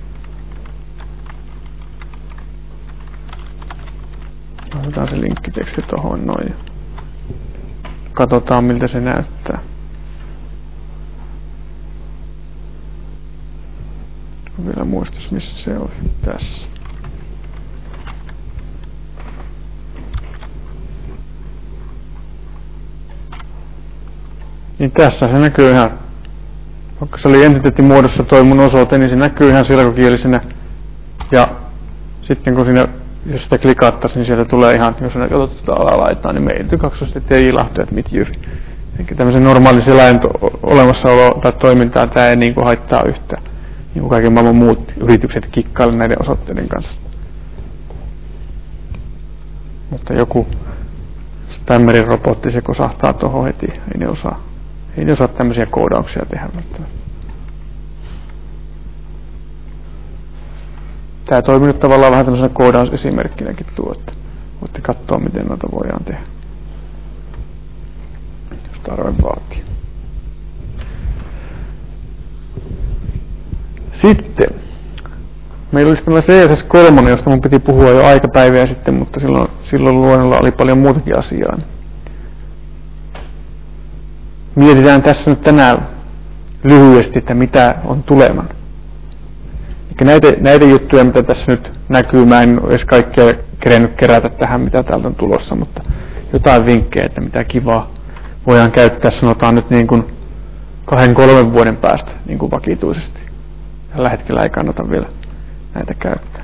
Otetaan se linkkiteksti tohon noin. Katsotaan miltä se näyttää. Vielä muistais missä se oli. Tässä. Niin tässä se näkyy ihan, vaikka se oli entiteettimuodossa toi mun osoite, niin se näkyy ihan selkokielisenä. Ja sitten kun siinä, jos sitä klikattaisiin, niin sieltä tulee ihan, jos ne tuota alaa laittaa, niin meiltä kaksosti T J Lahto, että Mitjyfi. Eli tämmöisen normaalin selain olemassaolo tai toimintaa tämä ei niin kuin haittaa yhtään. Niin kuin kaiken maailman muut yritykset kikkailevat näiden osoitteiden kanssa. Mutta joku spämmerin robotti se kosahtaa tuohon heti, ei ne osaa. Ei ne osaa tämmöisiä koodauksia tehdä välttämättä. Tämä toimii nyt tavallaan vähän tämmöisenä koodausesimerkkinäkin tuo, että voitte katsoa miten noita voidaan tehdä. Jos tarve vaatii. Sitten meillä olisi tämä C S S kolme, josta mun piti puhua jo aikapäiviä sitten, mutta silloin, silloin luonnolla oli paljon muutakin asiaa. Mietitään tässä nyt tänään lyhyesti, että mitä on tuleman. Eikä näitä, näitä juttuja, mitä tässä nyt näkyy, mä en edes kaikkea kerennyt kerätä tähän, mitä täältä on tulossa, mutta jotain vinkkejä, että mitä kivaa voidaan käyttää, sanotaan nyt niin kuin kahden, kolmen vuoden päästä niin kuin vakituisesti. Tällä hetkellä ei kannata vielä näitä käyttää.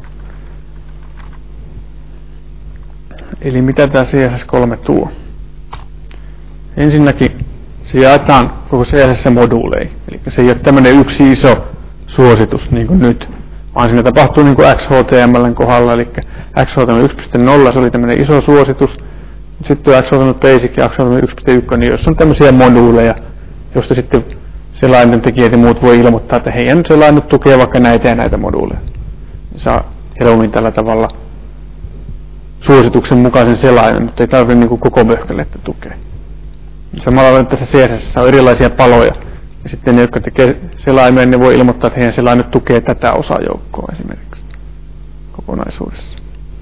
Eli mitä tämä C S S kolme tuo? Ensinnäkin se jaetaan koko C S S-moduuleihin. Eli se ei ole tämmöinen yksi iso suositus niin kuin nyt, vaan siinä tapahtuu niin kuin X H T M L:n kohdalla. Eli X H T M L yksi piste nolla se oli tämmöinen iso suositus. Sitten X H T M L Basic ja X H T M L yksi piste yksi, niin jos on tämmöisiä moduuleja, joista sitten selainten tekijät ja muut voi ilmoittaa, että heidän selain nyt tukee vaikka näitä ja näitä moduuleja. Saa helpommin tällä tavalla suosituksen mukaisen selainen, mutta ei tarvitse niin kuin koko möhkälettä tukea. Samalla tavalla tässä C S S on erilaisia paloja. Ja sitten ne, jotka tekee selaimeen, ne voi ilmoittaa, että heidän selain nyt tukee tätä osajoukkoa esimerkiksi kokonaisuudessa.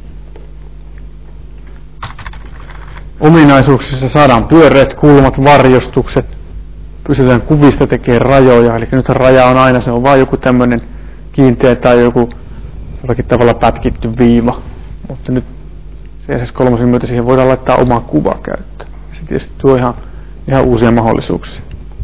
Ominaisuuksissa saadaan pyöreät kulmat, varjostukset, pysytään kuvista tekee rajoja, eli nyt raja on aina, se on vain joku tämmöinen kiinteä tai joku jollakin tavalla pätkitty viiva, mutta nyt C S S kolme myötä siihen voidaan laittaa oma kuva käyttöön. Se tietysti tuo ihan, ihan uusia mahdollisuuksia.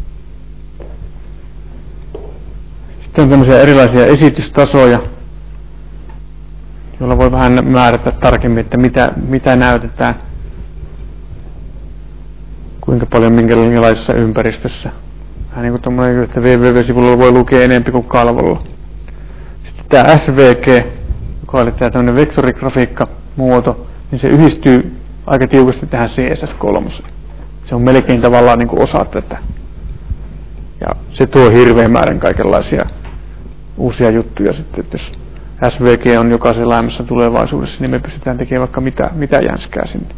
Sitten on tämmöisiä erilaisia esitystasoja, joilla voi vähän määrätä tarkemmin, että mitä, mitä näytetään, kuinka paljon minkälaisessa ympäristössä. Vähän niin kuin tommoinen, että www-sivulla voi lukea enemmän kuin kalvolla. Sitten tämä S V G, joka oli tämä tämmöinen veksorigrafiikka-muoto, niin se yhdistyy aika tiukasti tähän C S S kolme. Se on melkein tavallaan niin kuin osa tätä. Ja se tuo hirveän määrän kaikenlaisia uusia juttuja sitten, että jos S V G on jokaisen elämässä tulevaisuudessa, niin me pystytään tekemään vaikka mitä, mitä jänskää sinne.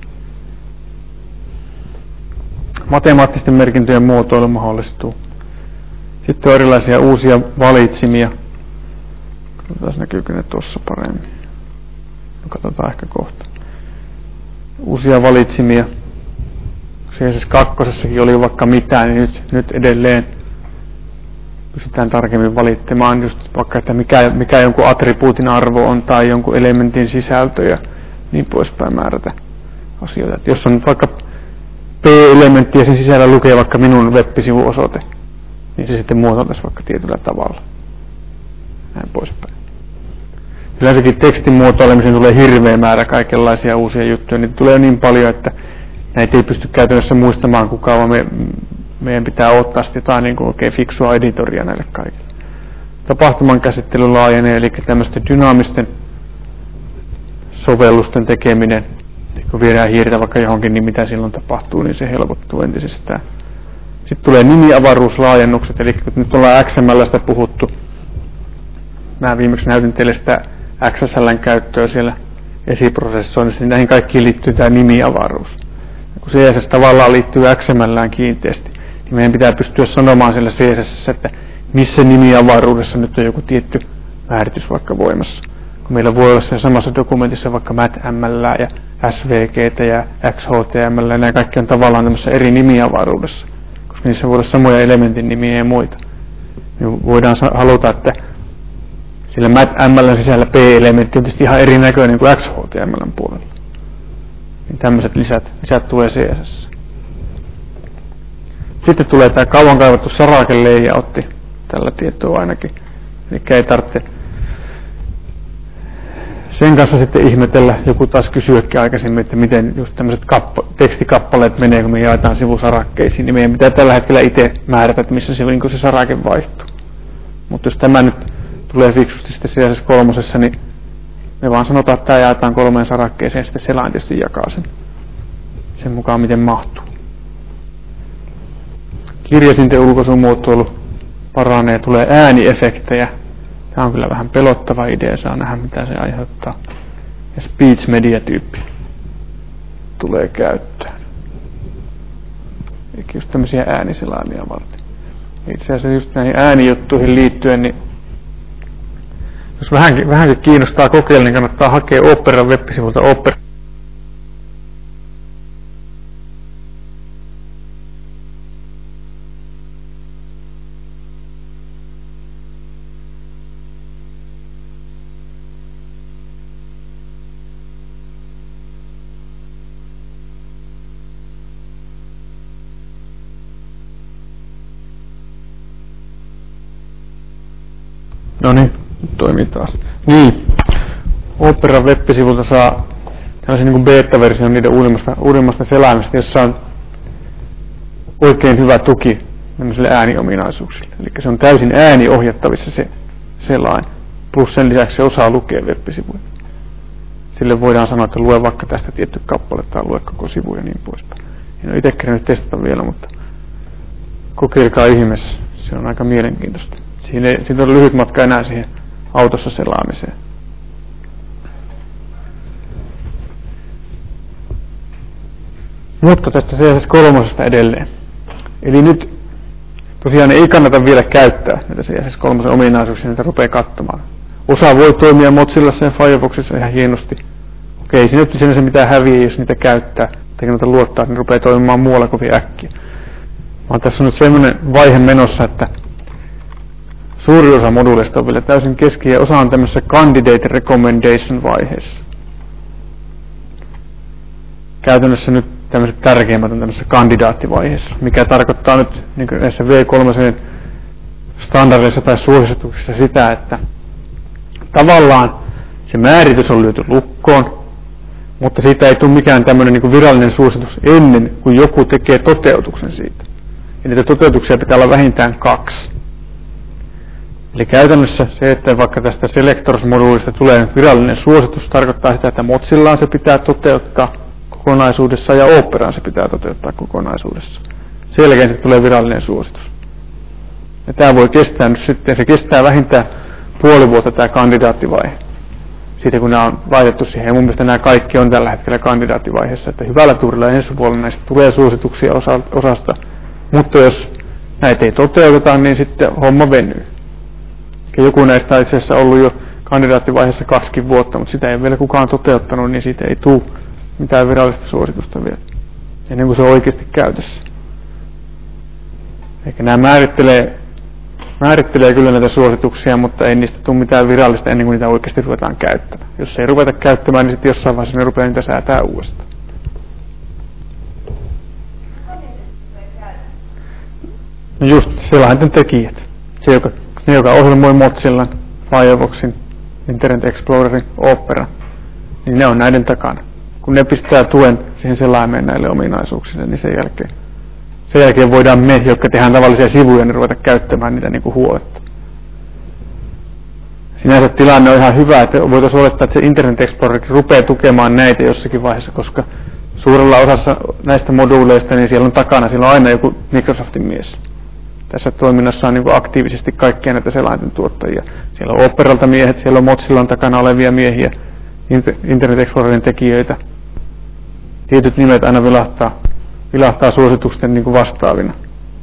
Matemaattisten merkintöjen muotoilu mahdollistuu. Sitten on erilaisia uusia valitsimia. Katsotaan, näkyykö ne tuossa paremmin. No, katsotaan ehkä kohta. Uusia valitsimia. C S S kaksi oli vaikka mitään, niin nyt, nyt edelleen pystytään tarkemmin valittamaan just vaikka, että mikä, mikä jonkun attribuutin arvo on tai jonkun elementin sisältö ja niin poispäin määrätä asioita. Et jos on vaikka P-elementti ja sen sisällä lukee vaikka minun web-sivuosoite, niin se sitten muotoiltaisiin vaikka tietyllä tavalla. Näin poispäin. Yleensäkin tekstin muotoilemiseen tulee hirveä määrä kaikenlaisia uusia juttuja. Niitä tulee niin paljon, että näitä ei pysty käytännössä muistamaan kukaan, vaan me, meidän pitää ottaa sitten jotain niin kuin oikein fiksua editoria näille kaikille. Tapahtuman käsittely laajenee, eli tämmöisten dynaamisten sovellusten tekeminen. Kun viedään hiirtä vaikka johonkin, niin mitä silloin tapahtuu, niin se helpottuu entisestään. Sitten tulee nimiavaruuslaajennukset, eli kun nyt ollaan X M L:stä puhuttu. Mä viimeksi näytin teille sitä X S L:n käyttöä siellä esiprosessoinnissa, niin näihin kaikkiin liittyy tämä nimiavaruus. Ja kun C S S tavallaan liittyy X M L:ään kiinteästi, niin meidän pitää pystyä sanomaan siellä C S S, että missä nimiavaruudessa nyt on joku tietty määritys vaikka voimassa. Kun meillä voi olla siinä samassa dokumentissa vaikka M A T M L ja S V G ja X H T M L, ja nämä kaikki on tavallaan tämmöisessä eri nimiavaruudessa, koska niissä voi olla samoja elementin nimiä ja muita. Niin voidaan haluta, että sillä M A T M L:n sisällä P-elementti on tietysti ihan erinäköinen kuin X H T M L:n puolella. Niin tämmöiset lisät, lisät tulee C S S. Sitten tulee tämä kauan kaivattu sarake-layoutti, tällä tietoa ainakin. Eli ei tarvitse sen kanssa sitten ihmetellä, joku taas kysyäkin aikaisemmin, että miten just tämmöiset kappa, tekstikappaleet menee, kun me jaetaan sivusarakkeisiin, niin meidän pitää tällä hetkellä itse määrätä, että missä se, niin se sarake vaihtuu. Mutta jos tämä nyt tulee fiksusti sitten C S S kolme, niin me vaan sanotaan, että tämä jaetaan kolmeen sarakkeeseen, ja sitten selain tietysti jakaa sen, sen mukaan, miten mahtuu. Kirjasinten ulkoisumuotoilu paranee, tulee ääniefektejä. Tämä on kyllä vähän pelottava idea, saa nähdä mitä se aiheuttaa. Ja speech media tyyppi tulee käyttöön. Eli just tämmöisiä ääniselaimia varten. Itse asiassa just näihin äänijuttuihin liittyen, niin jos vähänkin, vähänkin kiinnostaa kokeilla, niin kannattaa hakea Operan web-sivulta Opera. No niin, toimii taas. Niin, Operan web-sivulta saa tällaisen niin kuin beta-version niiden uudemmasta, uudemmasta selaimesta, jossa on oikein hyvä tuki tämmöisille ääniominaisuuksille. Eli se on täysin ääniohjattavissa se selain, plus sen lisäksi se osaa lukea web-sivuja. Sille voidaan sanoa, että lue vaikka tästä tietty kappale tai lue koko sivu ja niin poispäin. En ole itse kerännyt testata vielä, mutta kokeilkaa ihmeessä. Se on aika mielenkiintoista. Siinä, ei, siinä on lyhyt matka enää siihen autossa selaamiseen. Mutta tästä C S S kolme edelleen. Eli nyt tosiaan ei kannata vielä käyttää näitä C S S kolme ominaisuuksia, niitä rupeaa katsomaan. Osa voi toimia Mozillassa ja Firefoxissa ihan hienosti. Okei, ei siinä nyt sinänsä mitään häviä, jos niitä käyttää. Eikä kannata luottaa, että ne rupeaa toimimaan muualla kovin äkkiä. Vaan tässä on nyt sellainen vaihe menossa, että suuri osa moduuleista on vielä täysin kesken ja osa on tämmöisessä candidate recommendation vaiheessa. Käytännössä nyt tämmöiset tärkeimmät on tämmöisessä kandidaattivaiheessa, mikä tarkoittaa nyt niin kuin näissä V kolme standardeissa tai suosituksissa sitä, että tavallaan se määritys on lyöty lukkoon, mutta siitä ei tule mikään tämmöinen niin kuin virallinen suositus ennen kuin joku tekee toteutuksen siitä. Ja niitä toteutuksia pitää olla vähintään kaksi. Eli käytännössä se, että vaikka tästä Selectors-moduulista tulee nyt virallinen suositus, tarkoittaa sitä, että Mozillaan se pitää toteuttaa kokonaisuudessa ja Operaan se pitää toteuttaa kokonaisuudessa. Sen jälkeen se tulee virallinen suositus. Ja tämä voi kestää nyt sitten, se kestää vähintään puoli vuotta tämä kandidaattivaihe. Siitä kun nämä on laitettu siihen, ja mun mielestä nämä kaikki on tällä hetkellä kandidaattivaiheessa, että hyvällä tuurilla ensi vuonna näistä tulee suosituksia osa, osasta, mutta jos näitä ei toteuteta, niin sitten homma venyy. Ja joku näistä on itse asiassa ollut jo kandidaattivaiheessa kaksikin vuotta, mutta sitä ei vielä kukaan toteuttanut, niin siitä ei tule mitään virallista suositusta vielä, ennen kuin se on oikeasti käytössä. Eikä nämä määrittelee, määrittelee kyllä näitä suosituksia, mutta ei niistä tule mitään virallista ennen kuin niitä oikeasti ruvetaan käyttämään. Jos ei ruveta käyttämään, niin sitten jossain vaiheessa ne rupeaa niitä säätää uudestaan. No just sellainen tekijät. Se, joka, ne, joka ohjelmoi Mozillan, Firefoxin, Internet Explorerin, Opera, niin ne on näiden takana. Kun ne pistää tuen siihen selaimeen näille ominaisuuksille, niin sen jälkeen, sen jälkeen voidaan me, jotka tehdään tavallisia sivuja, niin ruveta käyttämään niitä niin kuin huoletta. Sinänsä tilanne on ihan hyvä, että voitaisiin olettaa, että se Internet Explorer rupeaa tukemaan näitä jossakin vaiheessa, koska suurella osassa näistä moduuleista, niin siellä on takana, siellä on aina joku Microsoftin mies. Tässä toiminnassa on niin kuin aktiivisesti kaikkia näitä selainten tuottajia. Siellä on Operalta miehet, siellä on Mozillan takana olevia miehiä, Internet Explorerin tekijöitä. Tietyt nimet aina vilahtaa, vilahtaa suositusten niin kuin vastaavina.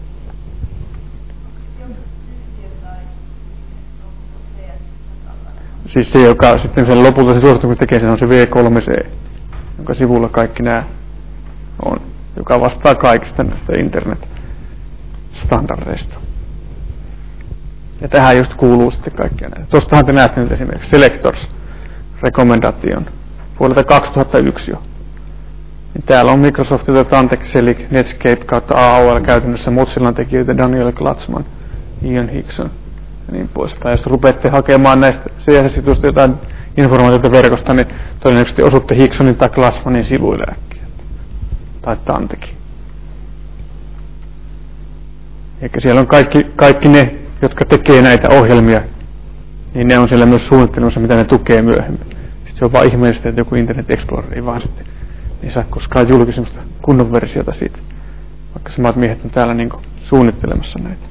Siis se, joka sitten sen lopulta se suosituksen tekee, se on se V kolme C, jonka sivulla kaikki nämä on, joka vastaa kaikista näistä internet-standardeista. Ja tähän just kuuluu sitten kaikkia näitä. Tuostahan te näette nyt esimerkiksi Selectors Recommendation vuodelta kaksituhattayksi jo. Niin täällä on Microsoftilta Tantex, Selig, Netscape kautta A O L käytännössä Mozillan tekijöitä Daniel Glatzman, Ian Hickson ja niin poispäin. Jos rupeatte hakemaan näistä C S S-situista jotain informaatiota verkosta, niin todennäköisesti osutte Hicksonin tai Glatzmanin sivuille äkkiä. Tai Tantekin. Eikä siellä on kaikki, kaikki ne, jotka tekee näitä ohjelmia, niin ne on siellä myös suunnittelussa, mitä ne tukee myöhemmin. Sitten se on vaan ihmeellistä, että joku Internet Explorer ei vaan sitten ei saa koskaan julki semmoista kunnon versiota siitä, vaikka samat miehet on täällä niin suunnittelemassa näitä.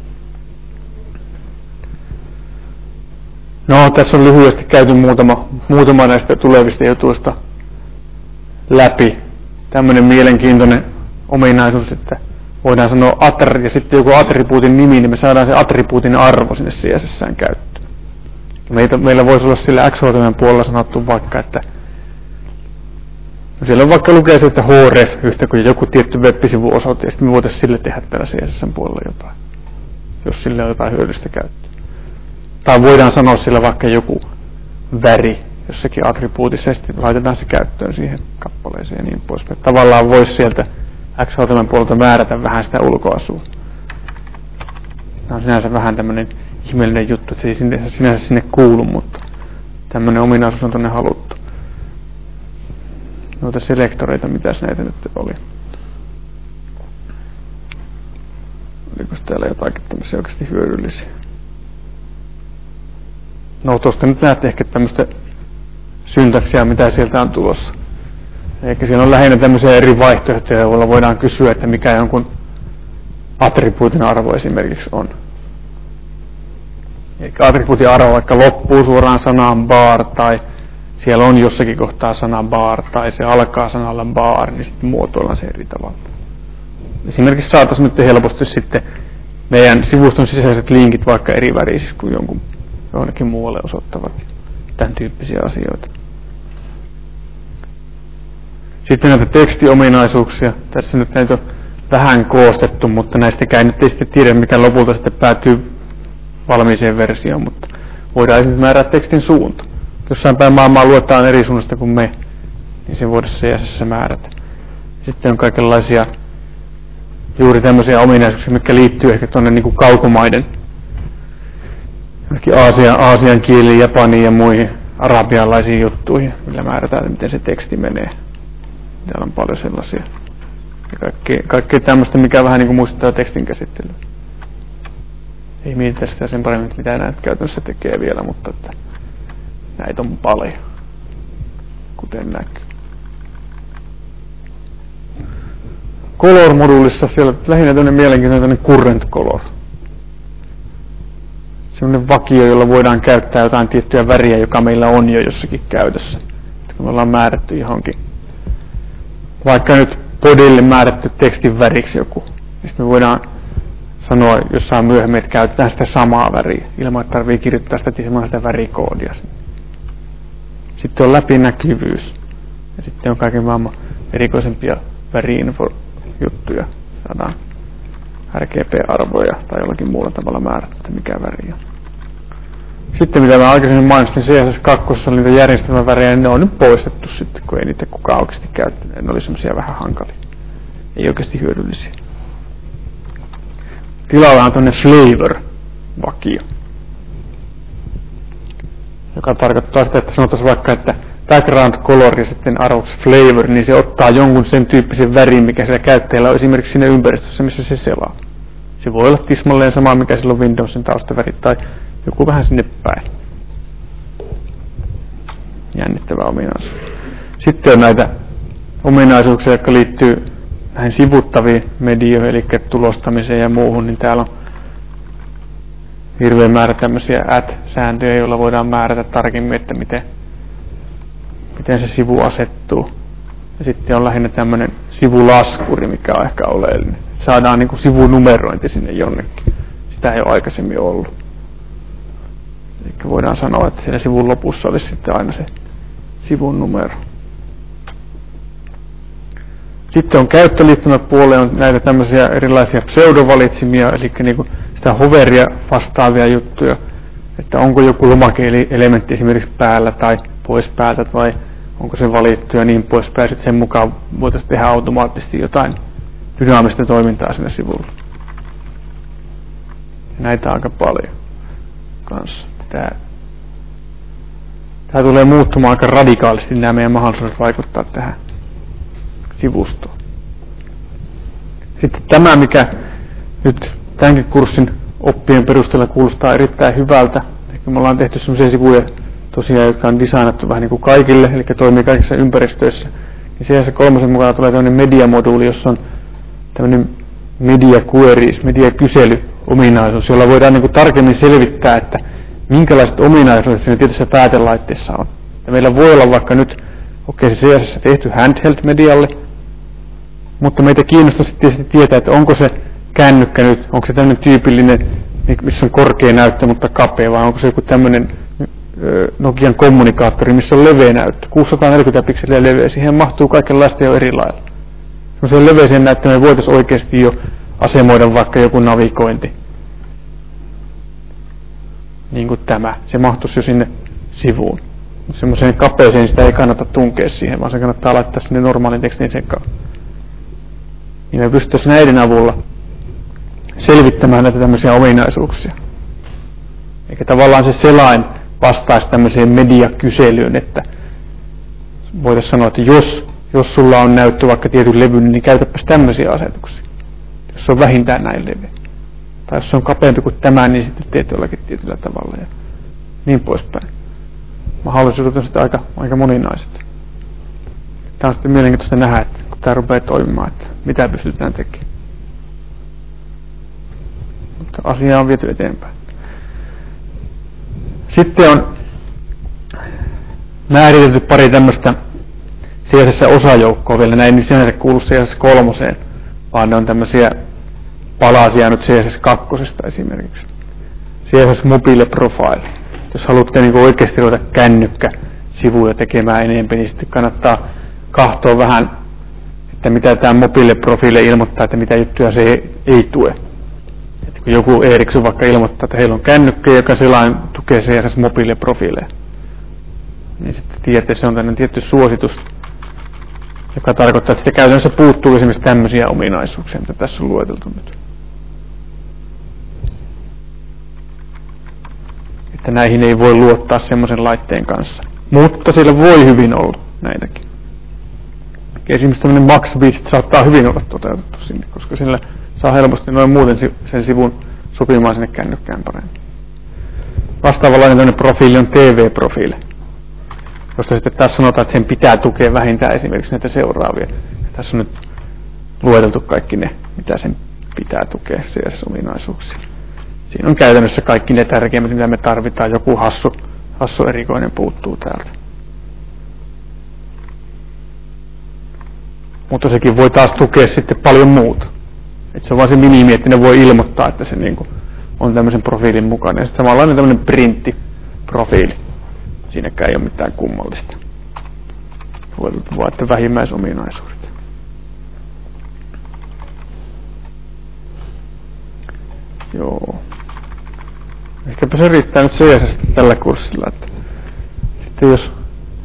No, tässä on lyhyesti käyty muutama, muutama näistä tulevista jutuista läpi. Tämmöinen mielenkiintoinen ominaisuus, että voidaan sanoa attr ja sitten joku attribuutin nimi, niin me saadaan se attribuutin arvo sinne C S S:ään käyttöön. Meitä, meillä voisi olla sillä X H T M L puolella sanottu vaikka, että no siellä on vaikka lukee se, että href yhtä kuin joku tietty web-sivu osoite, ja sitten me voitaisiin sille tehdä täällä C S S:n puolella jotain, jos sille on jotain hyödyllistä käyttöä. Tai voidaan sanoa sillä vaikka joku väri jossakin attribuutissa, ja sitten laitetaan se käyttöön siihen kappaleeseen ja niin poispäin. Tavallaan voisi sieltä X H T M L puolelta määrätä vähän sitä ulkoasua. Tämä on sinänsä vähän tämmöinen ihmeellinen juttu, että se ei sinänsä sinne kuulu, mutta tämmöinen ominaisuus on tuonne haluttu. Noita selektoreita, mitäs näitä nyt oli. Oliko täällä jotakin tämmöisiä oikeasti hyödyllisiä? No tuosta nyt näette ehkä tämmöistä syntaksia, mitä sieltä on tulossa. Eikä siellä on lähinnä tämmöisiä eri vaihtoehtoja, joilla voidaan kysyä, että mikä jonkun attribuutin arvo esimerkiksi on. Eli attribuutin arvo vaikka loppuu suoraan sanaan bar, tai siellä on jossakin kohtaa sana bar, tai se alkaa sanalla bar, niin sitten muotoillaan se eri tavalla. Esimerkiksi saataisiin nyt helposti sitten meidän sivuston sisäiset linkit vaikka eri värisiksi kuin jonkun jonnekin muualle osoittavat tämän tyyppisiä asioita. Sitten näitä tekstiominaisuuksia. Tässä nyt näitä on vähän koostettu, mutta näistäkään nyt ei sitten tiedä, mikä lopulta sitten päätyy valmiiseen versioon, mutta voidaan esimerkiksi määrää tekstin suunta. Jossain päin maailmaa luetaan eri suunnasta kuin me, niin se voidaan C S S määrätä. Sitten on kaikenlaisia juuri tämmöisiä ominaisuuksia, mitkä liittyy ehkä tuonne niin kuin kaukomaiden, Aasian, Aasian kieliin, Japaniin ja muihin arabialaisiin juttuihin, millä määrätään, miten se teksti menee. Täällä on paljon sellaisia. ja kaikkea, kaikkea tämmöistä, mikä vähän niin kuin muistuttaa tekstin käsittelyä. Ei mietitä sitä sen paremmin, mitä näitä käytännössä tekee vielä, mutta että näitä on paljon, kuten näkyy. Color-moduulissa siellä lähinnä tämmöinen mielenkiintoinen current color. Sellainen vakio, jolla voidaan käyttää jotain tiettyä väriä, joka meillä on jo jossakin käytössä. Kun me ollaan määrätty johonkin, vaikka nyt podille määrätty tekstin väriksi joku, niin me voidaan sanoa jossain myöhemmin, että käytetään sitä samaa väriä, ilman että tarvii kirjoittaa sitä, sitä värikoodia. Sitten on läpinäkyvyys, ja sitten on kaiken maailman erikoisempia väri-info-juttuja. Saadaan R G B-arvoja tai jollakin muulla tavalla määrätty, mikä väri on. Sitten mitä mä aikaisemmin mainitsin, C S S kaksi oli niitä järjestelmävärejä, niin ne on nyt poistettu sitten, kun ei niitä kukaan oikeasti käyttänyt. Ne oli semmosia vähän hankalia. Ei oikeasti hyödyllisiä. Tilalla on tämmönen flavor-vakio, joka tarkoittaa sitä, että sanotaan vaikka, että background color ja sitten arvoksi flavor, niin se ottaa jonkun sen tyyppisen värin, mikä siellä käyttäjällä on esimerkiksi siinä ympäristössä, missä se selaa. Se voi olla tismalleen sama, mikä silloin Windowsin taustavärit tai joku vähän sinne päin. Jännittävä ominaisuus. Sitten on näitä ominaisuuksia, jotka liittyy näihin sivuttaviin medioihin, eli tulostamiseen ja muuhun, niin täällä on hirveä määrä tämmöisiä add-sääntöjä, joilla voidaan määrätä tarkemmin, että miten, miten se sivu asettuu. Ja sitten on lähinnä tämmöinen sivulaskuri, mikä on ehkä oleellinen. Saadaan niin kuin sivunumerointi sinne jonnekin. Sitä ei ole aikaisemmin ollut. Eli voidaan sanoa, että siinä sivun lopussa olisi sitten aina se sivun numero. Sitten on käyttöliittymäpuoleen on näitä tämmöisiä erilaisia pseudovalitsimia, eli niin sitä hoveria vastaavia juttuja, että onko joku lomake-elementti esimerkiksi päällä tai pois päältä, vai onko se valittu ja niin poispäin. Sitten sen mukaan voitaisiin tehdä automaattisesti jotain dynaamista toimintaa siinä sivulla. Ja näitä on aika paljon kanssa. Tää, tää tulee muuttumaan aika radikaalisti nämä meidän mahdollisuudet vaikuttaa tähän sivustoon. Sitten tämä, mikä nyt tämänkin kurssin oppien perusteella kuulostaa erittäin hyvältä. Eli me ollaan tehty sellaisia sivuja tosiaan, jotka on designattu vähän niin kuin kaikille, eli toimii kaikissa ympäristöissä. Niin C S S kolme mukana tulee tämmöinen media-moduuli, jossa on tämmöinen media queries, media-kysely-ominaisuus, jolla voidaan niin kuin tarkemmin selvittää, että minkälaiset ominaisuudet siinä tietyssä päätelaitteessa on. Ja meillä voi olla vaikka nyt, okei okay, se C S S tehty handheld-medialle, mutta meitä kiinnostaa sitten tietysti tietää, että onko se kännykkä nyt, onko se tämmöinen tyypillinen, missä on korkea näyttö, mutta kapea, vai onko se joku tämmöinen Nokian kommunikaattori, missä on leveä näyttö, kuusisataaneljäkymmentä pikseliä leveä, siihen mahtuu kaikenlaista jo eri lailla. Sellaiseen leveeseen näyttöön me voitaisiin oikeasti jo asemoida vaikka joku navigointi. Niin kuin tämä, se mahtuisi jo sinne sivuun. Semmoiseen kapeeseen sitä ei kannata tunkea siihen, vaan se kannattaa laittaa sinne normaalin tekstin sekaan. Niin me pystyttäisiin näiden avulla selvittämään näitä tämmöisiä ominaisuuksia. Eikä tavallaan se selain vastaisi tämmöiseen mediakyselyyn, että voitaisiin sanoa, että jos, jos sulla on näyttö vaikka tietyn levyn, niin käytäpäs tämmöisiä asetuksia. Jos se on vähintään näin leveä. Tai jos se on kapeampi kuin tämä, niin sitten teet jollakin tietyllä tavalla ja niin poispäin. Mahdollisuudet on sitten aika, aika moninaiset. Tämä on sitten mielenkiintoista nähdä, että kun tämä rupeaa toimimaan, että mitä pystytään tekemään. Mutta asia on viety eteenpäin. Sitten on määritelty pari tämmöistä C S S-osajoukkoa vielä. Näin niin sinänsä kuulu C S S kolme, vaan ne on tämmöisiä palasia nyt C S S kaksi esimerkiksi. C S S Mobile Profile. Jos haluatte niin oikeasti ruveta kännykkäsivuja tekemään enemmän, niin sitten kannattaa katsoa vähän, että mitä tämä Mobile Profile ilmoittaa, että mitä juttuja se ei, ei tue. Että kun joku Ericsson vaikka ilmoittaa, että heillä on kännykkä, joka sellainen tukee C S S Mobile Profileja, niin sitten tiedätte, se on tämmöinen tietty suositus, joka tarkoittaa, että sitä käytännössä puuttuu esimerkiksi tämmöisiä ominaisuuksia, mitä tässä on lueteltu nyt. Että näihin ei voi luottaa semmoisen laitteen kanssa. Mutta siellä voi hyvin olla näitäkin. Esimerkiksi tämmöinen Max Widget saattaa hyvin olla toteutettu sinne, koska sillä saa helposti noin muuten sen sivun sopimaan sinne kännykkään paremmin. Vastaavanlainen tämmöinen profiili on T V-profiili, josta sitten tässä sanotaan, että sen pitää tukea vähintään esimerkiksi näitä seuraavia. Ja tässä on nyt lueteltu kaikki ne, mitä sen pitää tukea C S S-ominaisuuksia. Siinä on käytännössä kaikki ne tärkeimmät, mitä me tarvitaan. Joku hassu, hassu erikoinen puuttuu täältä. Mutta sekin voi taas tukea sitten paljon muuta. Et se on vaan se minimi, että ne voi ilmoittaa, että se niinku on tämmöisen profiilin mukana. Ja sitten samanlainen tämmöinen printti-profiili. Siinäkään ei ole mitään kummallista. Lueteltu vaan, että vähimmäisominaisuudet. Joo. Ehkäpä se riittää nyt C S S tällä kurssilla, että sitten jos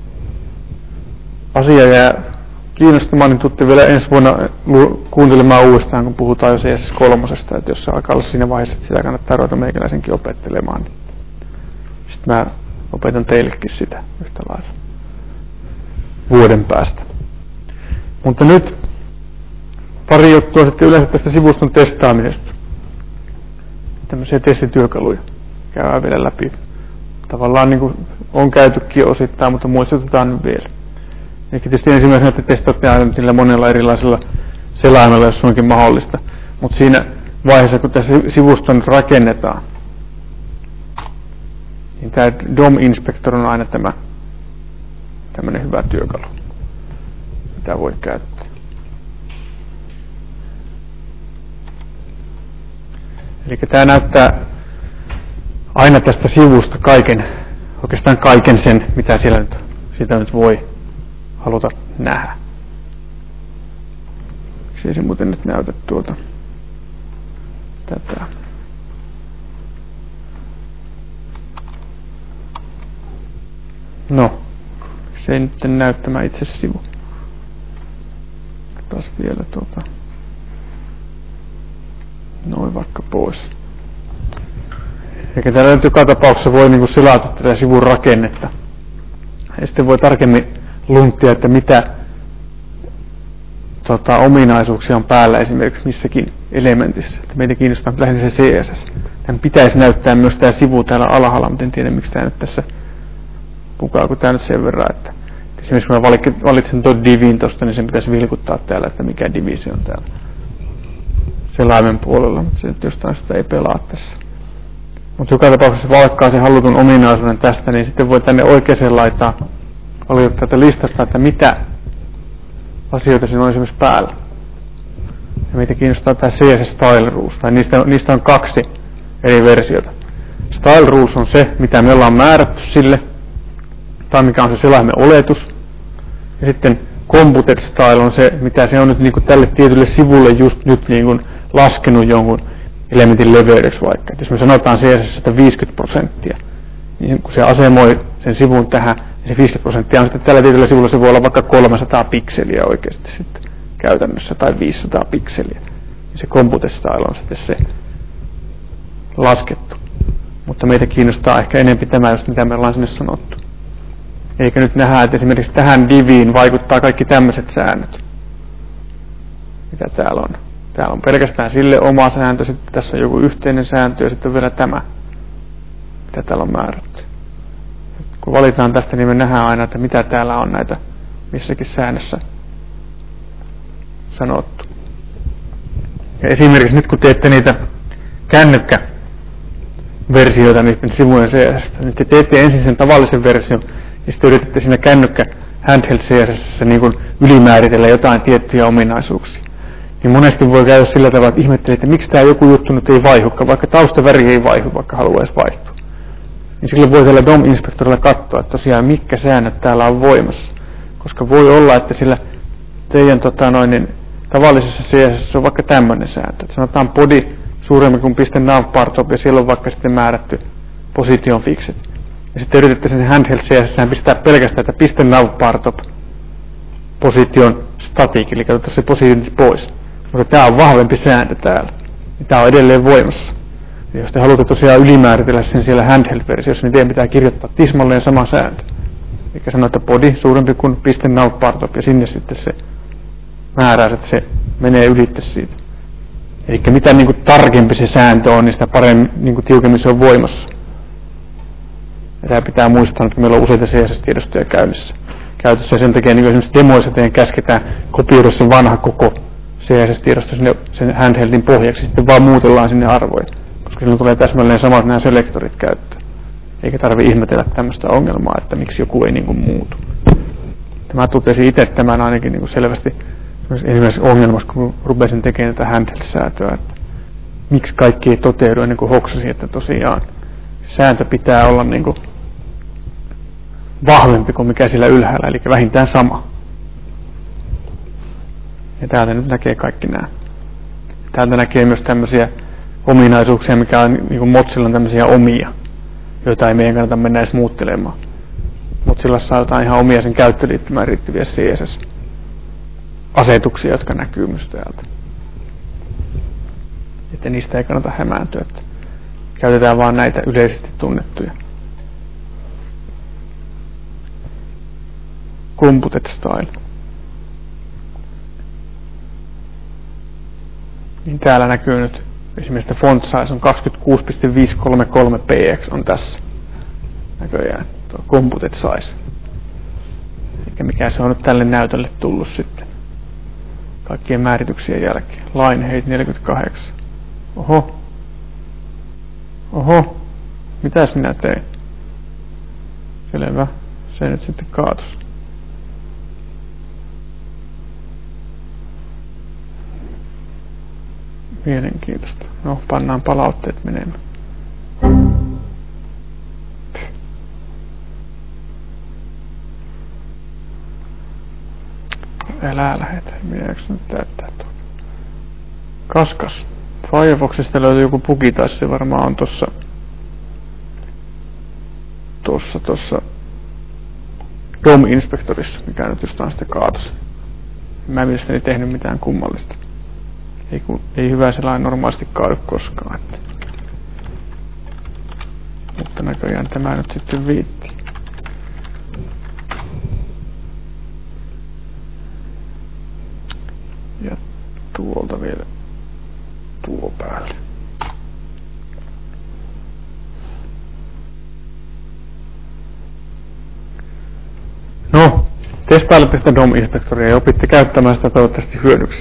asia jää kiinnostamaan, niin tuutte vielä ensi vuonna kuuntelemaan uudestaan, kun puhutaan jo C S S kolme, että jos se alkaa olla siinä vaiheessa, että sitä kannattaa ruveta meikäläisenkin opettelemaan, niin sitten mä opetan teillekin sitä yhtä lailla vuoden päästä. Mutta nyt pari juttua sitten yleensä tästä sivuston testaamisesta. Tämmöisiä testityökaluja käydään vielä läpi. Tavallaan niin kuin on käytykin osittain, mutta muistutetaan nyt vielä. Eli tietysti ensimmäisenä, että testaatte aina niillä monella erilaisella selaimella, jos onkin mahdollista. Mutta siinä vaiheessa, kun tässä sivuston rakennetaan, niin tämä D O M-inspector on aina tämä tämmöinen hyvä työkalu, mitä voi käyttää. Eli tämä näyttää aina tästä sivusta kaiken, oikeastaan kaiken sen, mitä siellä nyt, sitä nyt voi haluta nähdä. Miksi ei se muuten nyt näytä tuolta tätä. No, se ei nyt näy tämä itse sivu. Taas vielä tuota. Noin vaikka pois. Eikä täällä nyt joka tapauksessa voi niinku selata tätä sivun rakennetta. Ja sitten voi tarkemmin lunttia, että mitä tota, ominaisuuksia on päällä esimerkiksi missäkin elementissä. Että meitä kiinnostaa lähinnä se C S S. Tämän pitäisi näyttää myös tämä sivu täällä alhaalla, mutta en tiedä miksi tämä nyt tässä pukaako tämä nyt sen verran, että esimerkiksi kun mä valitsen tuon divin tosta, niin sen pitäisi vilkuttaa täällä, että mikä divi se on täällä selaimen puolella, mutta se nyt jostain sitä ei pelaa tässä. Mutta joka tapauksessa valkkaa sen halutun ominaisuuden tästä, niin sitten voi tänne oikeaan laitaan valita tätä listasta, että mitä asioita siinä on esimerkiksi päällä. Ja meitä kiinnostaa tämä C S S Style Rules, tai niistä, niistä on kaksi eri versiota. Style Rules on se, mitä me ollaan määrätty sille, tai mikä on se selaimen oletus. Ja sitten Computed Style on se, mitä se on nyt niin kuin tälle tietylle sivulle just nyt niin kuin laskenut jonkun elementin leveydeksi vaikka. Et jos me sanotaan C S S, että viisikymmentä prosenttia, niin kun se asemoi sen sivun tähän, niin se viisikymmentä prosenttia on sitten tällä tietyllä sivulla, se voi olla vaikka kolmesataa pikseliä oikeasti sitten käytännössä, tai viisisataa pikseliä. Ja se Computed Style on sitten se laskettu. Mutta meitä kiinnostaa ehkä enemmän tämä, just mitä me ollaan sinne sanottu. Eikä nyt nähdä, että esimerkiksi tähän diviin vaikuttaa kaikki tämmöiset säännöt, mitä täällä on. Täällä on pelkästään sille oma sääntö, sitten tässä on joku yhteinen sääntö ja sitten on vielä tämä, mitä täällä on määrätty. Kun valitaan tästä, niin me nähdään aina, että mitä täällä on näitä missäkin säännössä sanottu. Ja esimerkiksi nyt kun teette niitä kännykkäversioita niiden sivujen C S S, niin te teette ensin sen tavallisen version, ja sitten yritätte siinä kännykkä handheld C S S niin kuin ylimääritellä jotain tiettyjä ominaisuuksia. Niin monesti voi käydä sillä tavalla, että ihmettelee, että miksi tämä joku juttu nyt ei vaihdukaan, vaikka taustaväri ei vaihdu, vaikka haluaisi vaihtua. Niin silloin voi tällä D O M-inspektorilla katsoa, että tosiaan mitkä säännöt täällä on voimassa. Koska voi olla, että sillä teidän tota, noin, niin, tavallisessa C S S on vaikka tämmöinen sääntö. Että sanotaan body suuremmin kuin .navpartop ja siellä on vaikka sitten määrätty position fixed. Ja sitten yritätte sen handheld C S S pistää pelkästään, että .navpartop position static, eli katsotaan se position pois. Mutta tämä on vahvempi sääntö täällä. Tämä on edelleen voimassa. Ja jos te haluatte tosiaan ylimääritellä sen siellä handheld-versiossa, niin teidän pitää kirjoittaa tismalleen sama sääntö. Eli sanoa, että body suurempi kuin .navpartop ja sinne sitten se määräys, että se menee ylitse siitä. Eli mitä niin kuin tarkempi se sääntö on, niin sitä paremmin, niin kuin tiukemmin se on voimassa. Ja tämä pitää muistaa, että meillä on useita C S S-tiedostoja käynnissä. Käytössä ja sen takia niin esimerkiksi demoissa teidän käsketään kopioida se vanha koko C S S-tiedosto sinne sen handheldin pohjaksi, sitten vaan muutellaan sinne arvoja, koska silloin tulee täsmälleen samat nämä selektorit käyttöön. Eikä tarvitse ihmetellä tämmöistä ongelmaa, että miksi joku ei niin kuin muutu. Mä totesin itse tämän ainakin niin kuin selvästi ensimmäisessä ongelmassa, kun rupesin tekemään tätä handheld-säätöä, että miksi kaikki ei toteudu ennen kuin hoksasi, että tosiaan sääntö pitää olla niin kuin vahvempi kuin mikä sillä ylhäällä, eli vähintään sama. Ja täältä nyt näkee kaikki nämä. Täältä näkee myös tämmöisiä ominaisuuksia, mikä on niin kuin Mozillan tämmöisiä omia, joita ei meidän kannata mennä edes muuttelemaan. Mozillassa on jotain ihan omia sen käyttöliittymään riittäviä C S S-asetuksia, jotka näkyy myös täältä. Että niistä ei kannata hämääntyä. Että käytetään vaan näitä yleisesti tunnettuja. Computed style. Niin täällä näkyy nyt esimerkiksi font size on kaksikymmentäkuusi pilkku viisisataakolmekymmentäkolme p x on tässä näköjään tuo computed size. Eikä mikä se on nyt tälle näytölle tullut sitten kaikkien määrityksien jälkeen. Line height neljäkymmentäkahdeksan. Oho. Oho. Mitäs minä tein? Selvä. Se nyt sitten kaatos. Mielenkiintoista. No, pannaan palautteet menemään. Älä lähetä. Minäkö nyt täyttää tuota? Kaskas. Firefoxista löytyy joku bugi, tai se varmaan on tossa tossa tossa D O M-inspektorissa, mikä nyt just on sitten kaatos. Mä en mielestäni tehnyt mitään kummallista. Ei, kun, ei hyvä sellainen normaalisti kaadu koskaan. Että. Mutta näköjään tämä nyt sitten viitti. Ja tuolta vielä tuo päälle. No, testailette sitä D O M-inspektoria ja opitte käyttämään sitä toivottavasti hyödyksi.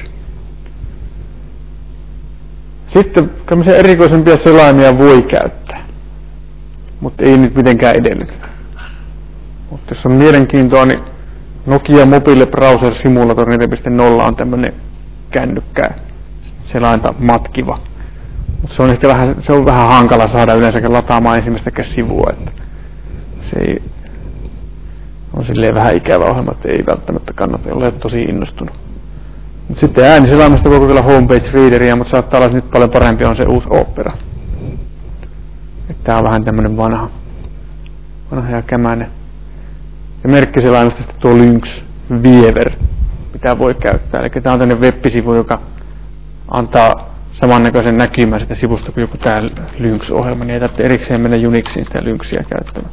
Sitten tämmöisiä erikoisempia selaimia voi käyttää, mutta ei nyt mitenkään edellytetä. Mutta jos on mielenkiintoa, niin Nokia Mobile Browser Simulator neljä piste nolla on tämmöinen kännykkää selainta matkiva. Mutta se on ehkä vähän, se on vähän hankala saada yleensäkin lataamaan ensimmäistäkään sivua, että se ei, on silleen vähän ikävä ohjelma, että ei välttämättä kannata, ole tosi innostunut. Mut sitten ääniselaimesta voi kokeilla homepage readeria, mutta saattaa olla nyt paljon parempi on se uusi Opera. Tää on vähän tämmönen vanha, vanha ja kämäinen. Ja merkkiselaimesta sitten tuo Lynx Viewer, mitä voi käyttää. Eli tää on tämmönen web-sivu, joka antaa samannäköisen näkymän sitä sivusta kuin joku tää Lynx-ohjelma, niin ei tarvitse erikseen mennä Unixiin sitä Lynxia käyttämään.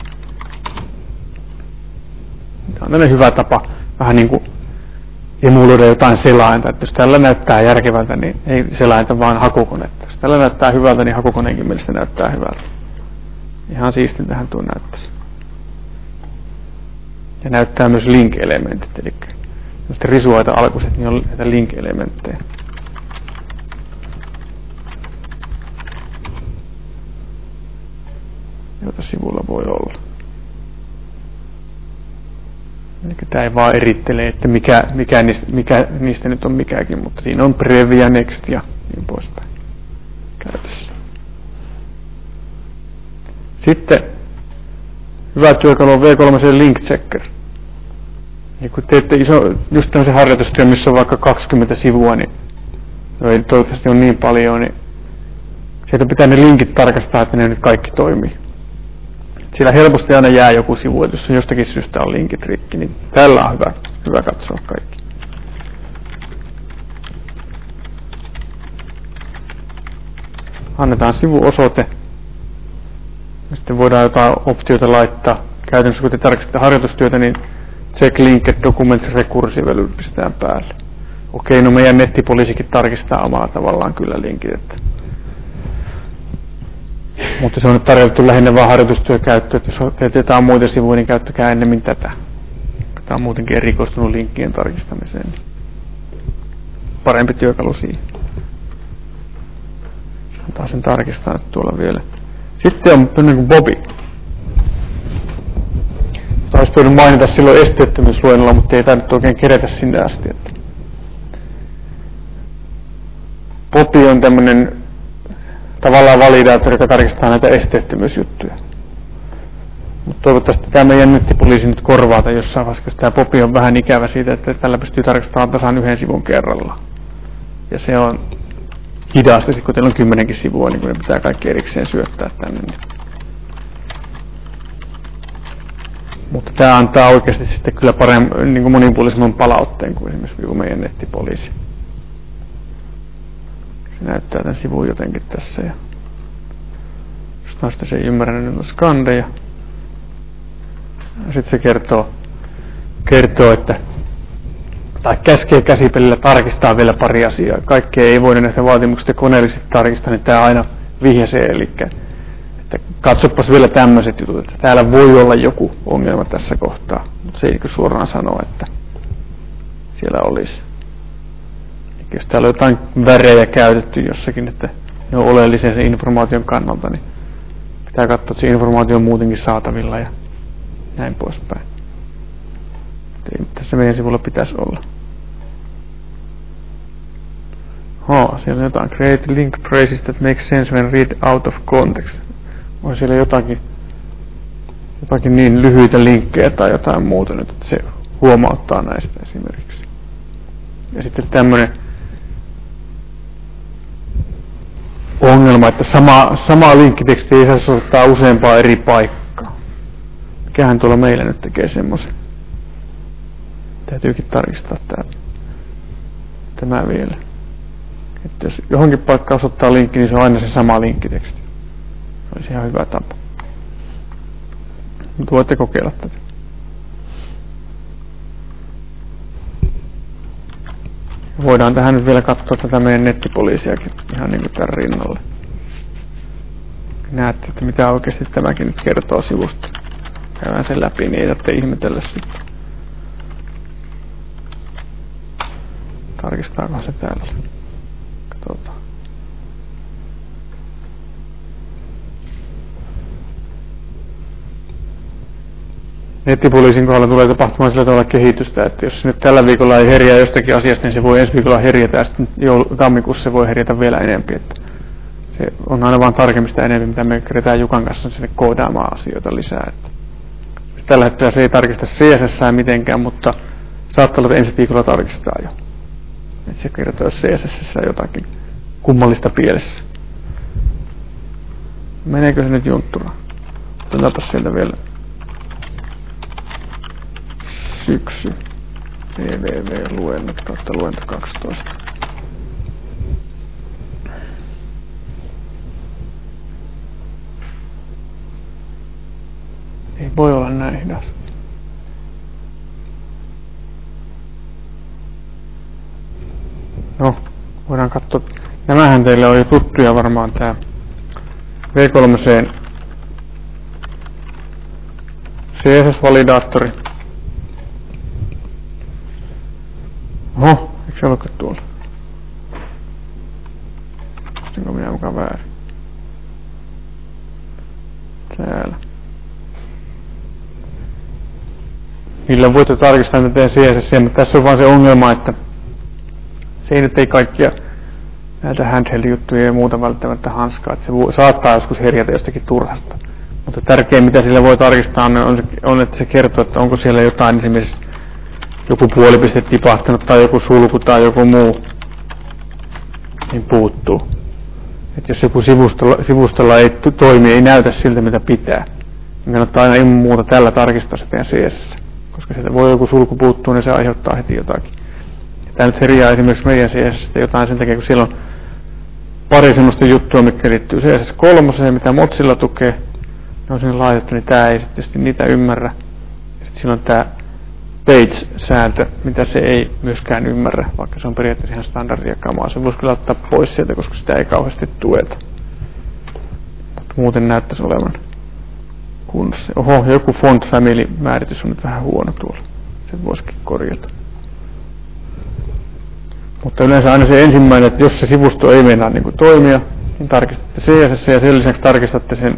Tää on tämmönen hyvä tapa vähän niinku emuloida jotain selainta, että jos tällä näyttää järkevältä, niin ei selainta vaan hakukonetta. Jos tällä näyttää hyvältä, niin hakukoneenkin mielestä näyttää hyvältä. Ihan siistiltähän tuo näyttäisi. Ja näyttää myös link-elementit, eli risuaita alkuiset, niin on näitä link-elementtejä. Joita sivulla voi olla. Eli tämä ei vaan erittele, että mikä, mikä, niistä, mikä niistä nyt on mikäkin, mutta siinä on Prev ja Next ja niin poispäin käytössä. Sitten hyvä työkalu on V kolme Link Checker. Ja kun teette iso, just tämmöisen harjoitustyön, missä on vaikka kaksikymmentä sivua, niin no ei toivottavasti on niin paljon, niin sieltä pitää ne linkit tarkastaa, että ne nyt kaikki toimii. Sillä helposti aina jää joku sivu, että jos on jostakin syystä on linkit rikki, niin tällä on hyvä, hyvä katsoa kaikki. Annetaan sivuosoite. Ja sitten voidaan jotain optioita laittaa. Käytännössä kun te tarkastatte harjoitustyötä, niin check linked documents recursively pistetään päälle. Okei, no meidän nettipoliisikin tarkistaa omalla tavallaan kyllä linkit, että mutta se on nyt tarjottu lähinnä vaan harjoitustyökäyttöön, että jos teet jotain muita sivuja, niin käyttäkää ennemmin tätä. Tämä on muutenkin erikoistunut linkkien tarkistamiseen. Parempi työkalu siihen. Antaa sen tarkistaa nyt tuolla vielä. Sitten on niin kuin Bobby. Olisi voinut mainita silloin esteettömyysluennolla, mutta ei tainnut oikein kerätä sinne asti. Että Bobby on tämmöinen tavallaan validaattori, joka tarkistaa näitä esteettömyysjuttuja. Mutta toivottavasti tämä meidän nettipoliisi nyt korvaata jossain vaiheessa, koska tämä Bobby on vähän ikävä siitä, että tällä pystyy tarkistamaan tasan yhden sivun kerralla. Ja se on hidasta, kun teillä on kymmenenkin sivua, niin kun ne pitää kaikki erikseen syöttää tänne. Mutta tämä antaa oikeasti sitten kyllä paremmin, niin kuin monipuolisemman palautteen kuin esimerkiksi meidän nettipoliisi. Se näyttää tämän sivun jotenkin tässä. Ja jos noista se ei ymmärrä, niin on skandeja. Sitten se kertoo, kertoo, että tai käskee käsipelillä tarkistaa vielä pari asiaa. Kaikkea ei voida näistä vaatimuksista koneellisesti tarkistaa, niin tämä aina vihjasee, eli että katsopas vielä tämmöiset jutut, että täällä voi olla joku ongelma tässä kohtaa, mutta se ei suoraan sanoa, että siellä olisi. Eli jos täällä on jotain värejä käytetty jossakin, että ne on oleellisia sen informaation kannalta, niin pitää katsoa, että se informaatio on muutenkin saatavilla ja näin poispäin. Ei, tässä meidän sivulla pitäisi olla. Oh, siellä on jotain. Create link phrases that make sense when read out of context. On siellä jotakin, jotakin niin lyhyitä linkkejä tai jotain muuta nyt, että se huomauttaa näistä esimerkiksi. Ja sitten tämmöinen ongelma, että sama, sama linkkiteksti ei saa soittaa useampaa eri paikkaa. Mikähän tuolla meillä nyt tekee semmoisen. Täytyykin tarkistaa tämä, tämä vielä. Että jos johonkin paikkaan osoittaa linkki, niin se on aina se sama linkkiteksti. Se olisi ihan hyvä tapa. Mutta voitte kokeilla tätä. Voidaan tähän nyt vielä katsoa tätä meidän nettipoliisiakin ihan niin kuin tämän rinnalle. Näette, että mitä oikeasti tämäkin nyt kertoo sivusta. Käydään sen läpi, niin ei tarvitse ihmetellä sitten. Tarkistaako se täällä? Katsotaan. Nettipoliisin kohdalla tulee tapahtumaan sillä tavalla kehitystä, että jos nyt tällä viikolla ei herjää jostakin asiasta, niin se voi ensi viikolla herjätä ja sitten tammikuussa se voi herjätä vielä enemmän. Että se on aina vaan tarkemmista enemmän, mitä me keretään Jukan kanssa sinne koodaamaan asioita lisää. Että tällä hetkellä se ei tarkista C S S mitenkään, mutta saattaa olla, että ensi viikolla tarkistaa jo. Että se kertoo, jos C S S jotakin kummallista pielessä. Meneekö se nyt juntturaan? Otetaanpa sieltä vielä syksy. www.luennot kautta luento kaksitoista. Ei voi olla näin hidas. No, voidaan katsoa. Nämähän teille on jo tuttuja varmaan tää V kolme C C S S-validaattori. Oho, eikö se ollutko tuolla? Onko minä mukaan väärin? Täällä. Niillä voitte tarkistaa tätä C S S, mutta tässä on vaan se ongelma, että se ei nyt ei kaikkia näitä handheld-juttuja ja muuta välttämättä hanskaa, että se voi, saattaa joskus herjätä jostakin turhasta. Mutta tärkein, mitä sillä voi tarkistaa, on, se, on, että se kertoo, että onko siellä jotain, esimerkiksi joku puolipiste tipahtanut tai joku sulku tai joku muu, niin puuttuu. Että jos joku sivustolla, sivustolla ei toimi, ei näytä siltä, mitä pitää, niin kannattaa aina ilman muuta tällä tarkistaa se teidän C S S. Koska sieltä voi joku sulku puuttua, niin se aiheuttaa heti jotakin. Tämä nyt herjaa esimerkiksi meidän C S S jotain sen takia, kun siellä on pari semmoista juttua, mitkä liittyy C S S kolme, mitä Mozilla tukee. Ne on sinne laitettu, niin tämä ei tietysti niitä ymmärrä. Sitten siinä on tämä page-sääntö, mitä se ei myöskään ymmärrä, vaikka se on periaatteessa ihan standardia kamaa. Se voisi kyllä ottaa pois sieltä, koska sitä ei kauheasti tueta. Mutta muuten näyttäisi olevan kunnossa. Oho, joku font family määritys on nyt vähän huono tuolla. Se voisikin korjata. Mutta yleensä aina se ensimmäinen, että jos se sivusto ei meinaa niin kuin toimia, niin tarkistatte C S S ja sen lisäksi tarkistatte sen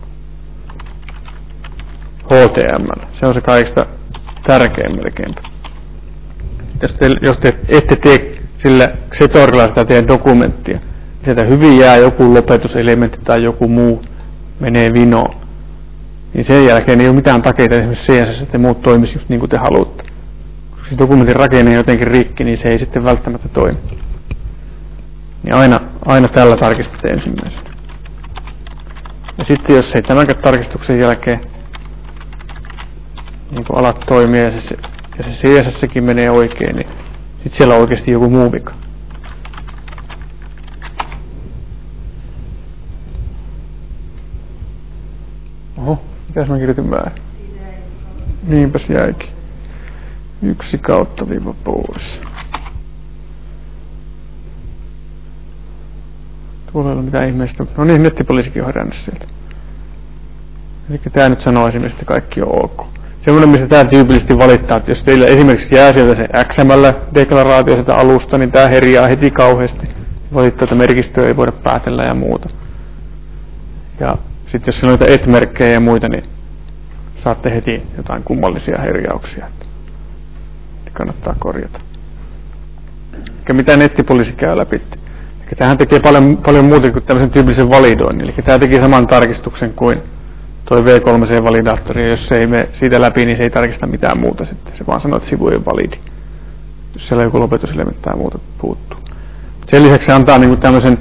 H T M L. Se on se kaikista tärkein melkeinpä. Jos te, jos te ette tee sillä Xetorilla sitä teidän dokumenttia, sieltä hyvin jää joku lopetuselementti tai joku muu menee vinoon, niin sen jälkeen ei ole mitään takeita esimerkiksi C S S, että muut toimisi just niin kuin te haluatte. Koska se dokumentin rakenne on jotenkin rikki, niin se ei sitten välttämättä toimi. Niin aina, aina tällä tarkistatte ensimmäisenä. Ja sitten jos ei tämänkään tarkistuksen jälkeen niin kun alat toimia ja se, ja se C S S:kin menee oikein, niin sitten siellä on oikeasti joku muu vika. Oho, mitäs mä kirjoitin väärin? Niinpäs jäikin. Yksi kautta viiva pois. Tuolla ei ole mitään ihmeistä. No niin, nettipoliisikin on herännyt sieltä. Eli tää nyt sanoo esimerkiksi, että kaikki on ok. Semmoinen, mistä tää tyypillisesti valittaa, että jos teillä esimerkiksi jää sieltä se X M L-deklaraatio sieltä alusta, niin tää herjaa heti kauheasti. Valittaa, että merkistöä ei voida päätellä ja muuta. Ja sitten jos siellä on noita et-merkkejä ja muita, niin saatte heti jotain kummallisia herjauksia. Kannattaa korjata. Eikä mitä nettipoliisi käy läpi. Eli tämähän tekee paljon, paljon muuta kuin tämmöisen tyypillisen validoinnin. Eli tämä teki saman tarkistuksen kuin toi V kolme C-validaattori. Ja jos se ei mene siitä läpi, niin se ei tarkista mitään muuta sitten. Se vaan sanoo, että sivu ei ole validi. Jos siellä joku lopetuselementti tai muuta puuttuu. Sen lisäksi se antaa niin kuin tämmöisen,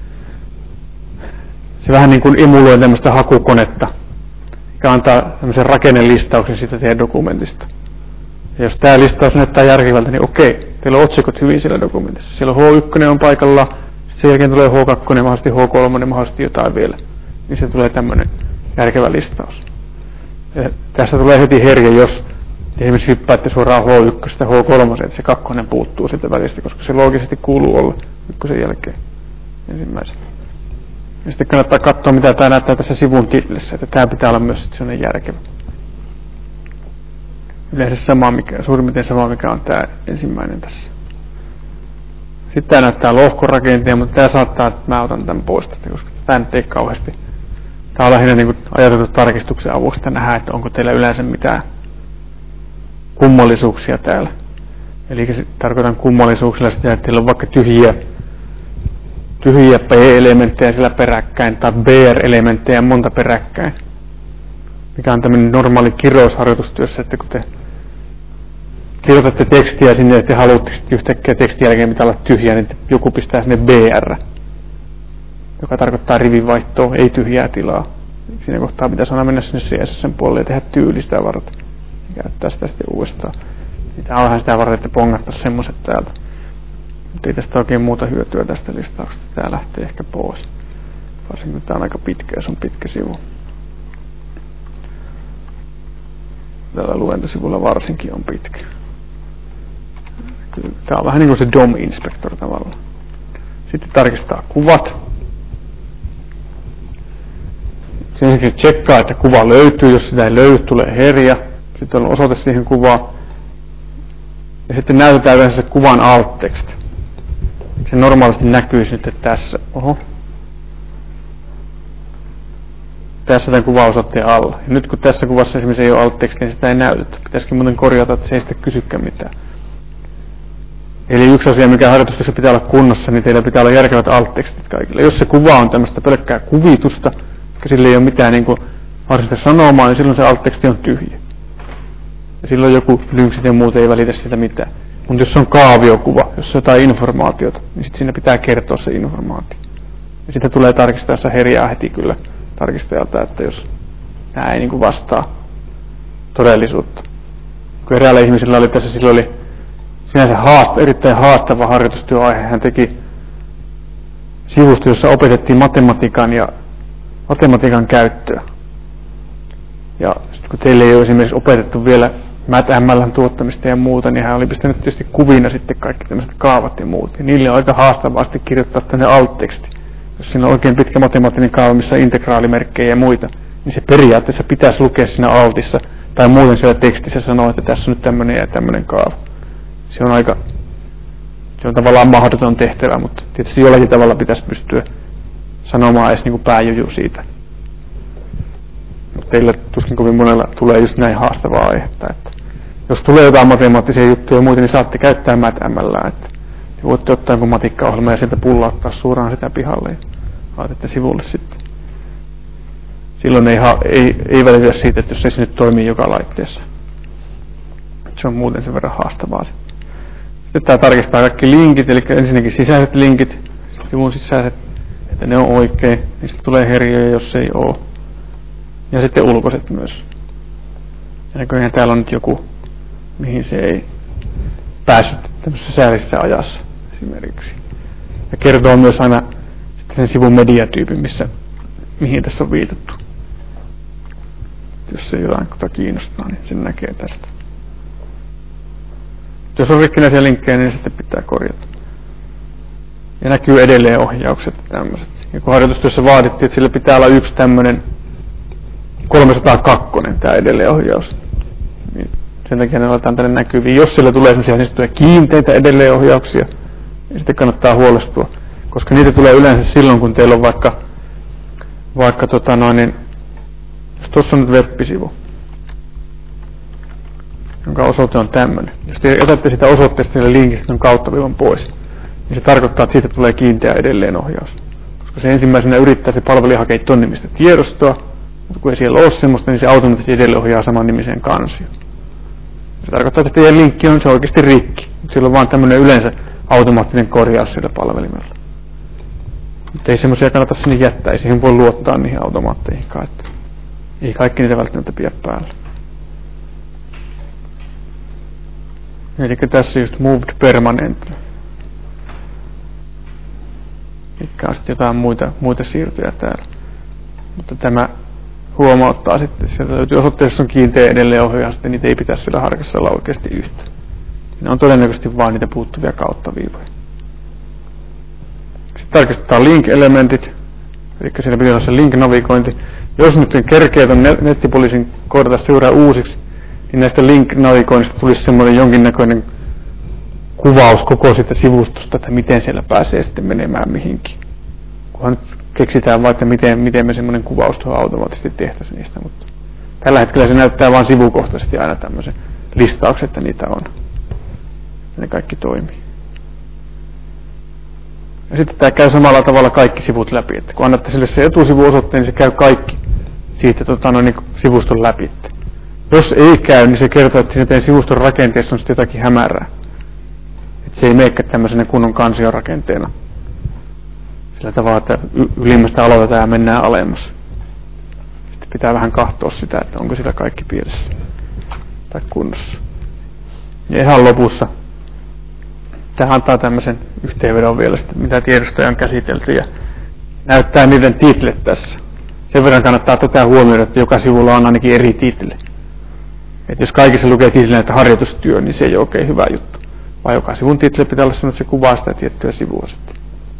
se vähän niin kuin emuloi tämmöistä hakukonetta. Ja antaa tämmöisen rakennelistauksen siitä teidän dokumentista. Ja jos tämä listaus näyttää järkevältä, niin okei, teillä on otsikot hyvin siellä dokumentissa. Siellä H yksi on paikalla, sen jälkeen tulee H kaksi, mahdollisesti H kolme, mahdollisesti jotain vielä. Niin se tulee tämmöinen järkevä listaus. Ja tässä tulee heti herja, jos te esimerkiksi hyppäätte suoraan H yksi ja H kolme, että se kakkonen puuttuu sitten välistä, koska se loogisesti kuuluu olla ykkösen jälkeen ensimmäisen. Ja sitten kannattaa katsoa, mitä tämä näyttää tässä sivun titlissä, että tämä pitää olla myös sellainen järkevä. Yleensä sama, mikä, suurin piirtein sama, mikä on tämä ensimmäinen tässä. Sitten tämä näyttää lohkorakenteen, mutta tämä saattaa, että mä otan tämän pois tästä, koska tämä nyt ei kauheasti. Tämä on lähinnä niin kuin ajateltu tarkistuksen avuksi, että nähdään, että onko teillä yleensä mitään kummallisuuksia täällä. Eli tarkoitan kummallisuuksilla sitä, että teillä on vaikka tyhjiä, tyhjiä P-elementtejä siellä peräkkäin tai B R-elementtejä monta peräkkäin. Mikä on tämmöinen normaali kirousharjoitustyössä, että kun te kirjoitatte tekstiä sinne, että te haluatte yhtäkkiä tekstin jälkeen mitä olla tyhjää, niin joku pistää sinne B R, joka tarkoittaa rivinvaihtoa, ei tyhjää tilaa. Siinä kohtaa pitäisi aina mennä sinne C S S:n puolelle ja tehdä tyyli sitä varten. Ja käyttää sitä sitten uudestaan. Tämä on vähän sitä varten, että pongattaisiin semmoiset täältä. Mutta ei tästä oikein muuta hyötyä tästä listauksesta. Tämä lähtee ehkä pois. Varsinkin kun tämä on aika pitkä ja se on pitkä sivu. Tällä luentosivulla varsinkin on pitkä. Tämä on vähän niin kuin se D O M-inspector tavallaan. Sitten tarkistaa kuvat. Ensinnäkin tsekkaa, että kuva löytyy. Jos sitä ei löydy, tulee herja. Sitten on osoite siihen kuvaan. Ja sitten näytetään yleensä se kuvan alt-text. Se normaalisti näkyisi nyt tässä. Oho. Tässä tämän kuvaosoitteen alla. Ja nyt kun tässä kuvassa esimerkiksi ei ole alt-tekstiä, niin sitä ei näytetä. Pitäisikin muuten korjata, että se ei sitten kysykään mitään. Eli yksi asia, mikä harjoitustyössä pitää olla kunnossa, niin teillä pitää olla järkevät alt-tekstit kaikille. Jos se kuva on tämmöistä pelkkää kuvitusta, ja sillä ei ole mitään niin kuin varsinaista sanomaa, niin silloin se alt-teksti on tyhjä. Ja silloin joku lynksit ja muut ei välitä siitä mitään. Mutta jos se on kaaviokuva, jos on jotain informaatiota, niin sitten siinä pitää kertoa se informaatio. Ja sitten tulee tarkistaessa herjaa heti kyllä tarkistajalta, että jos nämä ei niin kuin vastaa todellisuutta. Kun eräällä ihmisellä oli tässä, sillä oli sinänsä haasta, erittäin haastava harjoitustyöaihe. Hän teki sivusto, jossa opetettiin matematiikan ja matematiikan käyttöä. Ja sitten kun teille ei ole esimerkiksi opetettu vielä MATML:n tuottamista ja muuta, niin hän oli pistänyt tietysti kuvina sitten kaikki tämmöiset kaavat ja muut. Ja niille on aika haastavasti kirjoittaa tänne alt-teksti. Jos siinä on oikein pitkä matemaattinen kaava, missä on integraalimerkkejä ja muita, niin se periaatteessa pitäisi lukea siinä altissa, tai muuten siellä tekstissä sanoa, että tässä on nyt tämmöinen ja tämmöinen kaava. Se on aika, se on tavallaan mahdoton tehtävä, mutta tietysti jollakin tavalla pitäisi pystyä sanomaan edes niin kuin pääjuju siitä. Mutta teille tuskin kovin monella tulee just näin haastavaa aihetta, että jos tulee jotain matemaattisia juttuja ja muita, niin saatte käyttää MATML:ää, että te voitte ottaa jonkun matikkaohjelma ja sieltä pullauttaa suoraan sitä pihalle ja laitatte sivulle sitten. Silloin ei, ha- ei, ei välitä siitä, että jos ei se nyt toimii joka laitteessa. Se on muuten sen verran haastavaa sitten. Sitten tämä tarkistaa kaikki linkit, eli ensinnäkin sisäiset linkit, sivun sisäiset, että ne on oikein, niistä tulee herjoja, jos ei ole. Ja sitten ulkoiset myös. Ja näköjään täällä on nyt joku, mihin se ei päässyt tämmöisessä säällisessä ajassa esimerkiksi. Ja kertoo myös aina sen sivun mediatyypin, missä, mihin tässä on viitattu. Jos se jotain kiinnostaa, niin sen näkee tästä. Jos on rikkinäisiä linkkejä, niin sitten pitää korjata. Ja näkyy edelleen ohjaukset ja tämmöiset. Ja kun harjoitustyössä vaadittiin, että sillä pitää olla yksi tämmöinen kolmesataakaksi tämä edelleenohjaus. Niin sen takia ne laitetaan tänne näkyviin. Jos sillä tulee sellaisia niin kiinteitä edelleenohjauksia, niin sitten kannattaa huolestua. Koska niitä tulee yleensä silloin, kun teillä on vaikka, vaikka tota noin, niin, jos tuossa on nyt web-sivu, jonka osoite on tämmöinen. Jos te jätätte sitä osoitteesta sille linkistä ton kauttaviivan pois, niin se tarkoittaa, että siitä tulee kiinteä edelleenohjaus. Koska se ensimmäisenä yrittää se palvelija hakea ton nimistä tiedostoa, mutta kun ei siellä ole semmoista, niin se automaattisesti edelleen ohjaa saman nimiseen kansioon. Se tarkoittaa, että teidän linkki on se oikeasti rikki. Mutta sillä on vaan tämmöinen yleensä automaattinen korjaus sillä palvelimella. Mutta ei semmoisia kannata sinne jättää, ei siihen voi luottaa niihin automaatteihinkaan. Että ei kaikki niitä välttämättä pidä päällä. Eli tässä just moved permanent. Mikä on sitten jotain muita, muita siirtoja täällä. Mutta tämä huomauttaa sitten, sieltä löytyy osoitteessa on kiinteä edelleenohjaus, että niitä ei pitäisi sillä harkassa olla oikeasti yhtä. Ne on todennäköisesti vain niitä puuttuvia kauttaviivoja. Sitten tarkistetaan link-elementit, eli siinä pitää olla se link-navigointi. Jos nyt kerkeä tuon nettipoliisin koodata seuraa uusiksi, niin näistä link-navigoinnista tulisi semmoinen jonkinnäköinen kuvaus koko siitä sivustosta, että miten siellä pääsee sitten menemään mihinkin. Kunhan nyt keksitään vaan, että miten, miten me semmoinen kuvaus tuohon automaattisesti tehtäisiin niistä, mutta tällä hetkellä se näyttää vain sivukohtaisesti aina tämmöisen listauksen, että niitä on. Ja ne kaikki toimii. Ja sitten tämä käy samalla tavalla kaikki sivut läpi, että kun annatte sille se etusivuosoitteen, niin se käy kaikki siitä tota, no, niin sivuston läpi. Jos ei käy, niin se kertoo, että siinä teidän sivuston rakenteessa on sitten jotakin hämärää. Että se ei meekään tämmöisenä kunnon kansiorakenteena. Sillä tavalla, että ylimmästä aloitetaan ja mennään alemmas. Sitten pitää vähän katsoa sitä, että onko sillä kaikki pielessä tai kunnossa. Ja ihan lopussa. Tämä antaa tämmöisen yhteenvedon vielä, mitä tiedostoja on käsitelty ja näyttää niiden titlet tässä. Sen verran kannattaa tätä huomioida, että joka sivulla on ainakin eri title. Että jos kaikissa lukee titlinä, että harjoitustyö, niin se ei ole oikein hyvä juttu. Vaan joka sivun title pitää olla sellainen, että se kuvaa sitä tiettyä sivua sitten.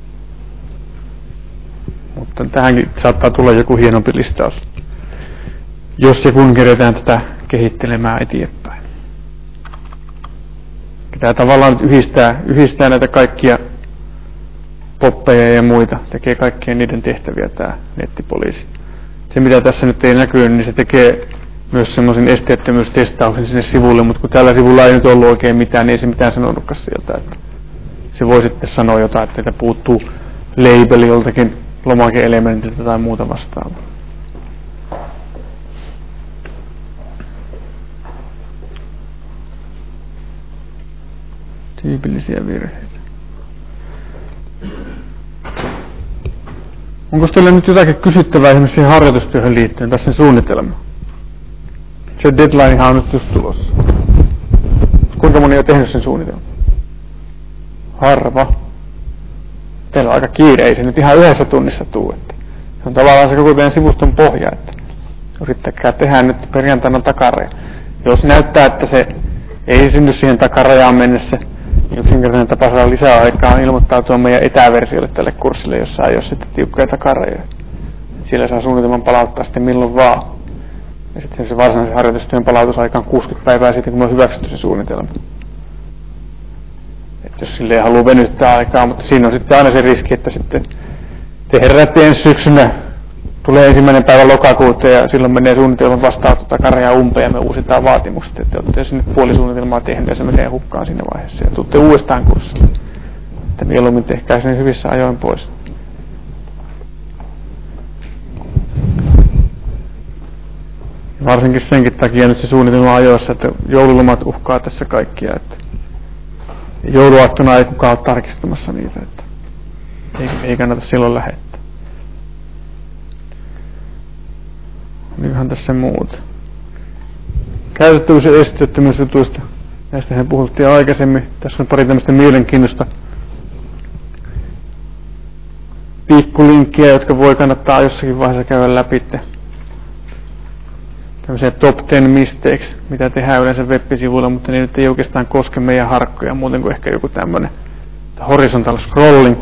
Mutta tähänkin saattaa tulla joku hienompi listaus, jos ja kun keretään tätä kehittelemään eteenpäin. Tämä tavallaan nyt yhdistää, yhdistää näitä kaikkia poppeja ja muita, tekee kaikkien niiden tehtäviä tämä nettipoliisi. Se mitä tässä nyt ei näkyy, niin se tekee myös semmoisen esteettömyystestauksen sinne sivulle, mutta kun tällä sivulla ei nyt ollut oikein mitään, niin ei se mitään sanonutkaan sieltä. Että se voi sitten sanoa jotain, että teiltä puuttuu label joltakin lomake-elementiltä tai muuta vastaavaa. Tyypillisiä virheitä. Onko teillä nyt jotakin kysyttävää esimerkiksi siihen harjoitustyöhön liittyen tässä suunnitelmaan? Se deadlinehan on nyt just tulossa. Kuinka moni on tehnyt sen suunnitelman? Harva. Teillä on aika kiire, ei se nyt ihan yhdessä tunnissa tuu. Että se on tavallaan se koko teidän sivuston pohja, että yrittäkää tehdä nyt perjantaina takaraja. Jos näyttää, että se ei synny siihen takarajaan mennessä, niin yksinkertainen tapa saada lisää aikaa on ilmoittautua meidän etäversiolle tälle kurssille, jossa ei ole sitten tiukkoja takarajoja. Siellä saa suunnitelman palauttaa sitten milloin vaan. Ja sitten se varsinaisen harjoitustyön palautusaika on kuusikymmentä päivää siitä, kun me on hyväksytty se suunnitelma. Et jos sille ei halua venyttää aikaa, mutta siinä on sitten aina se riski, että sitten te heräätte ensi syksynä, tulee ensimmäinen päivä lokakuuta ja silloin menee suunnitelman vastaanotto takaraja umpeen ja me uusitaan vaatimukset, että olette sinne puoli suunnitelmaa tehnyt ja se menee hukkaan siinä vaiheessa ja tuutte uudestaan kurssille. Että mieluummin tehkää sen hyvissä ajoin pois. Varsinkin senkin takia nyt se suunnitelma ajoissa, että joululomat uhkaa tässä kaikkia, että jouluaattona ei kukaan ole tarkistamassa niitä, että ei, ei kannata silloin lähettää. Olikohan tässä muuta? Käytettävyys- ja esteettömyysjutuista. Näistähän puhuttiin aikaisemmin. Tässä on pari tämmöistä mielenkiintoista pikkulinkkiä, jotka voi kannattaa jossakin vaiheessa käydä läpi. Tämmöisiä top ten mistakes, mitä tehdään yleensä web-sivuilla, mutta ne nyt ei oikeastaan koske meidän harkkoja, muuten kuin ehkä joku tämmöinen horizontal scrolling.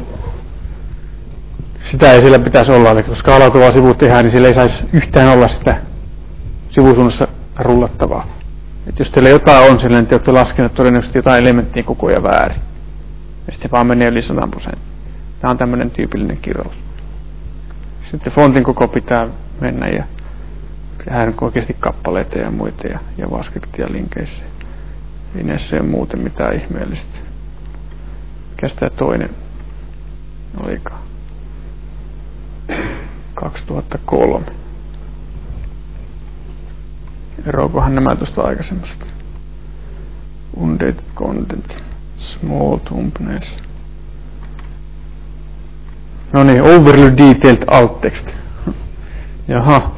Sitä ei siellä pitäisi olla, eli koska alautuvaa sivu tehdään, niin siellä ei saisi yhtään olla sitä sivusuunnassa rullattavaa. Et jos teillä jotain on sillä, niin te olette laskeneet todennäköisesti jotain elementtiä koko ajan väärin. Ja sitten vaan menee yli sata prosenttia. Tämä on tämmöinen tyypillinen kirous. Sitten fontin koko pitää mennä ja tehdään oikeasti kappaleita ja muita ja JavaScriptia linkeissä. Ei näissä ole muuten mitään ihmeellistä. Mikäs tää toinen olikaan? kaksituhattakolme. Eroakohan nämä tuosta aikaisemmasta? Undated content. Small thumbnails. No niin, overly detailed alt text. Jaha.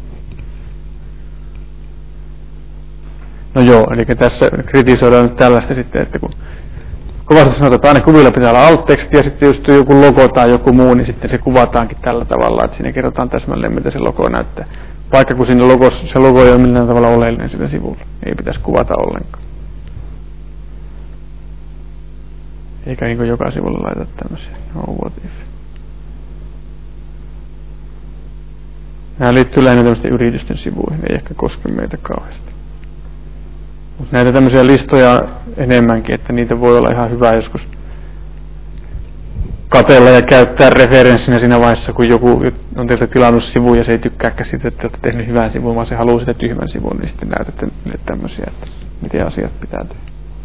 No joo, eli tässä kritisoidaan nyt tällaista sitten, että kun kovasti sanotaan, että aina kuvilla pitää olla alt-teksti ja sitten just joku logo tai joku muu, niin sitten se kuvataankin tällä tavalla, että siinä kerrotaan täsmälleen, mitä se logo näyttää. Vaikka kun siinä logossa, se logo ei ole millään tavalla oleellinen sitä sivulla, ei pitäisi kuvata ollenkaan. Eikä niin kuin joka sivulla laita tämmöisiä, no what if. Nämä liittyy lähinnä tämmöisten yritysten sivuihin, ei ehkä koske meitä kauheasti. Mutta näitä tämmöisiä listoja enemmänkin, että niitä voi olla ihan hyvä joskus katsella ja käyttää referenssinä siinä vaiheessa, kun joku on teiltä tilannut sivun ja se ei tykkääkään siitä, että olette tehnyt hyvän sivun, vaan se haluaa sitä tyhmän sivun, niin sitten näytätte niille tämmöisiä, että miten asiat pitää tehdä.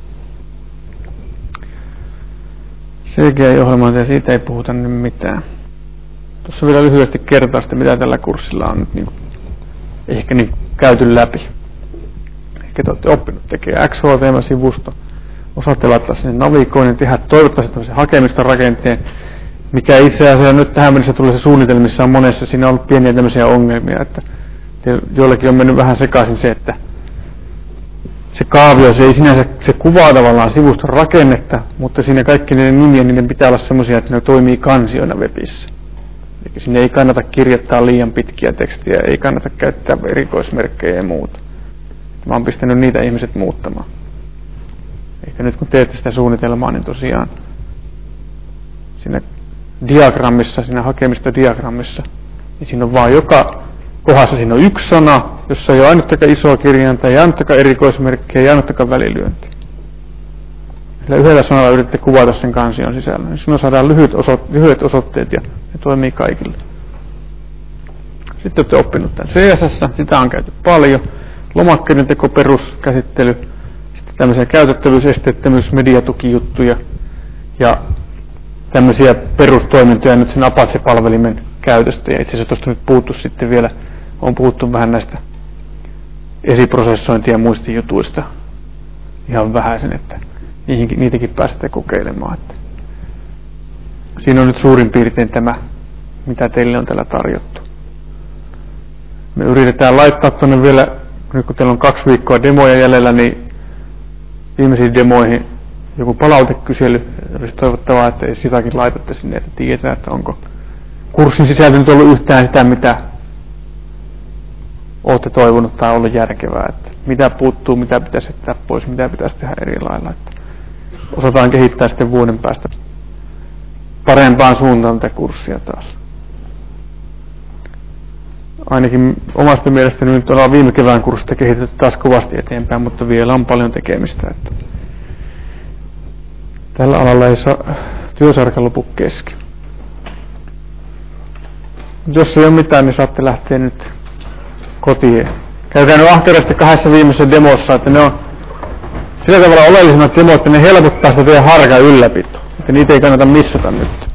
C G I-ohjelmointi ja siitä ei puhuta nyt mitään. Tuossa vielä lyhyesti kertaa sitten, mitä tällä kurssilla on nyt niin kuin, ehkä niin käyty läpi. Ehkä te olette oppinut tekemään X H T M L-sivusto, osaatte laittaa sinne navigoinnin, tehdä toivottavasti tämmöisen hakemiston rakenteen, mikä itse asiassa nyt tähän mennessä tulee se suunnitelmissa on monessa, siinä on ollut pieniä tämmöisiä ongelmia, että joillekin on mennyt vähän sekaisin se, että se kaavio, se ei sinänsä, se kuvaa tavallaan sivuston rakennetta, mutta siinä kaikki niiden nimien, niiden pitää olla semmoisia, että ne toimii kansioina webissä. Eli sinne ei kannata kirjoittaa liian pitkiä tekstiä, ei kannata käyttää erikoismerkkejä ja muuta. Mä oon pistänyt niitä ihmiset muuttamaan. Eikä nyt kun teette sitä suunnitelmaa, niin tosiaan siinä diagrammissa, siinä hakemista diagrammissa, niin siinä on vaan joka kohdassa siinä on yksi sana, jossa ei ole ainuttakaan isoa kirjainta, ei ainuttakaan erikoismerkkiä, ei ainuttakaan välilyöntiä. Sillä yhdellä sanalla yritätte kuvata sen kansion sisällä. Niin silloin saadaan lyhyet, osoit- lyhyet osoitteet ja ne toimii kaikille. Sitten olette oppinut tämän C S S, sitä on käyty paljon. Lomakkeiden teko, peruskäsittely, sitten tämmöisiä käytettävyys-, esteettömyys-, mediatukijuttuja ja tämmöisiä perustoimintoja nyt sen Apache-palvelimen käytöstä. Ja itse asiassa tuosta nyt puhuttu sitten vielä, on puhuttu vähän näistä esiprosessointia ja muista jutuista ihan vähäisen, että niihinkin, niitäkin pääsette kokeilemaan. Että siinä on nyt suurin piirtein tämä, mitä teille on täällä tarjottu. Me yritetään laittaa tuonne vielä, nyt kun teillä on kaksi viikkoa demoja jäljellä, niin viimeisiin demoihin joku palautekysely. Olisi toivottavaa, että jos jotakin laitatte sinne, että tiedetään, että onko kurssin sisältö nyt ollut yhtään sitä, mitä olette toivonut tai ollut järkevää. Että mitä puuttuu, mitä pitäisi jättää pois, mitä pitäisi tehdä eri lailla. Että osataan kehittää sitten vuoden päästä parempaan suuntaan tätä kurssia taas. Ainakin omasta mielestäni nyt ollaan viime kevään kurssista kehitetty taas kovasti eteenpäin, mutta vielä on paljon tekemistä. Että tällä alalla ei saa työsarka lopu kesken. Jos ei ole mitään, niin saatte lähteä nyt kotiin. Käykää nyt ahkerasti kahdessa viimeisessä demossa, että ne on sillä tavalla oleellisimmat demot, että ne helpottaa sitä teidän harkan ylläpitoa. Että niitä ei kannata missata nyt.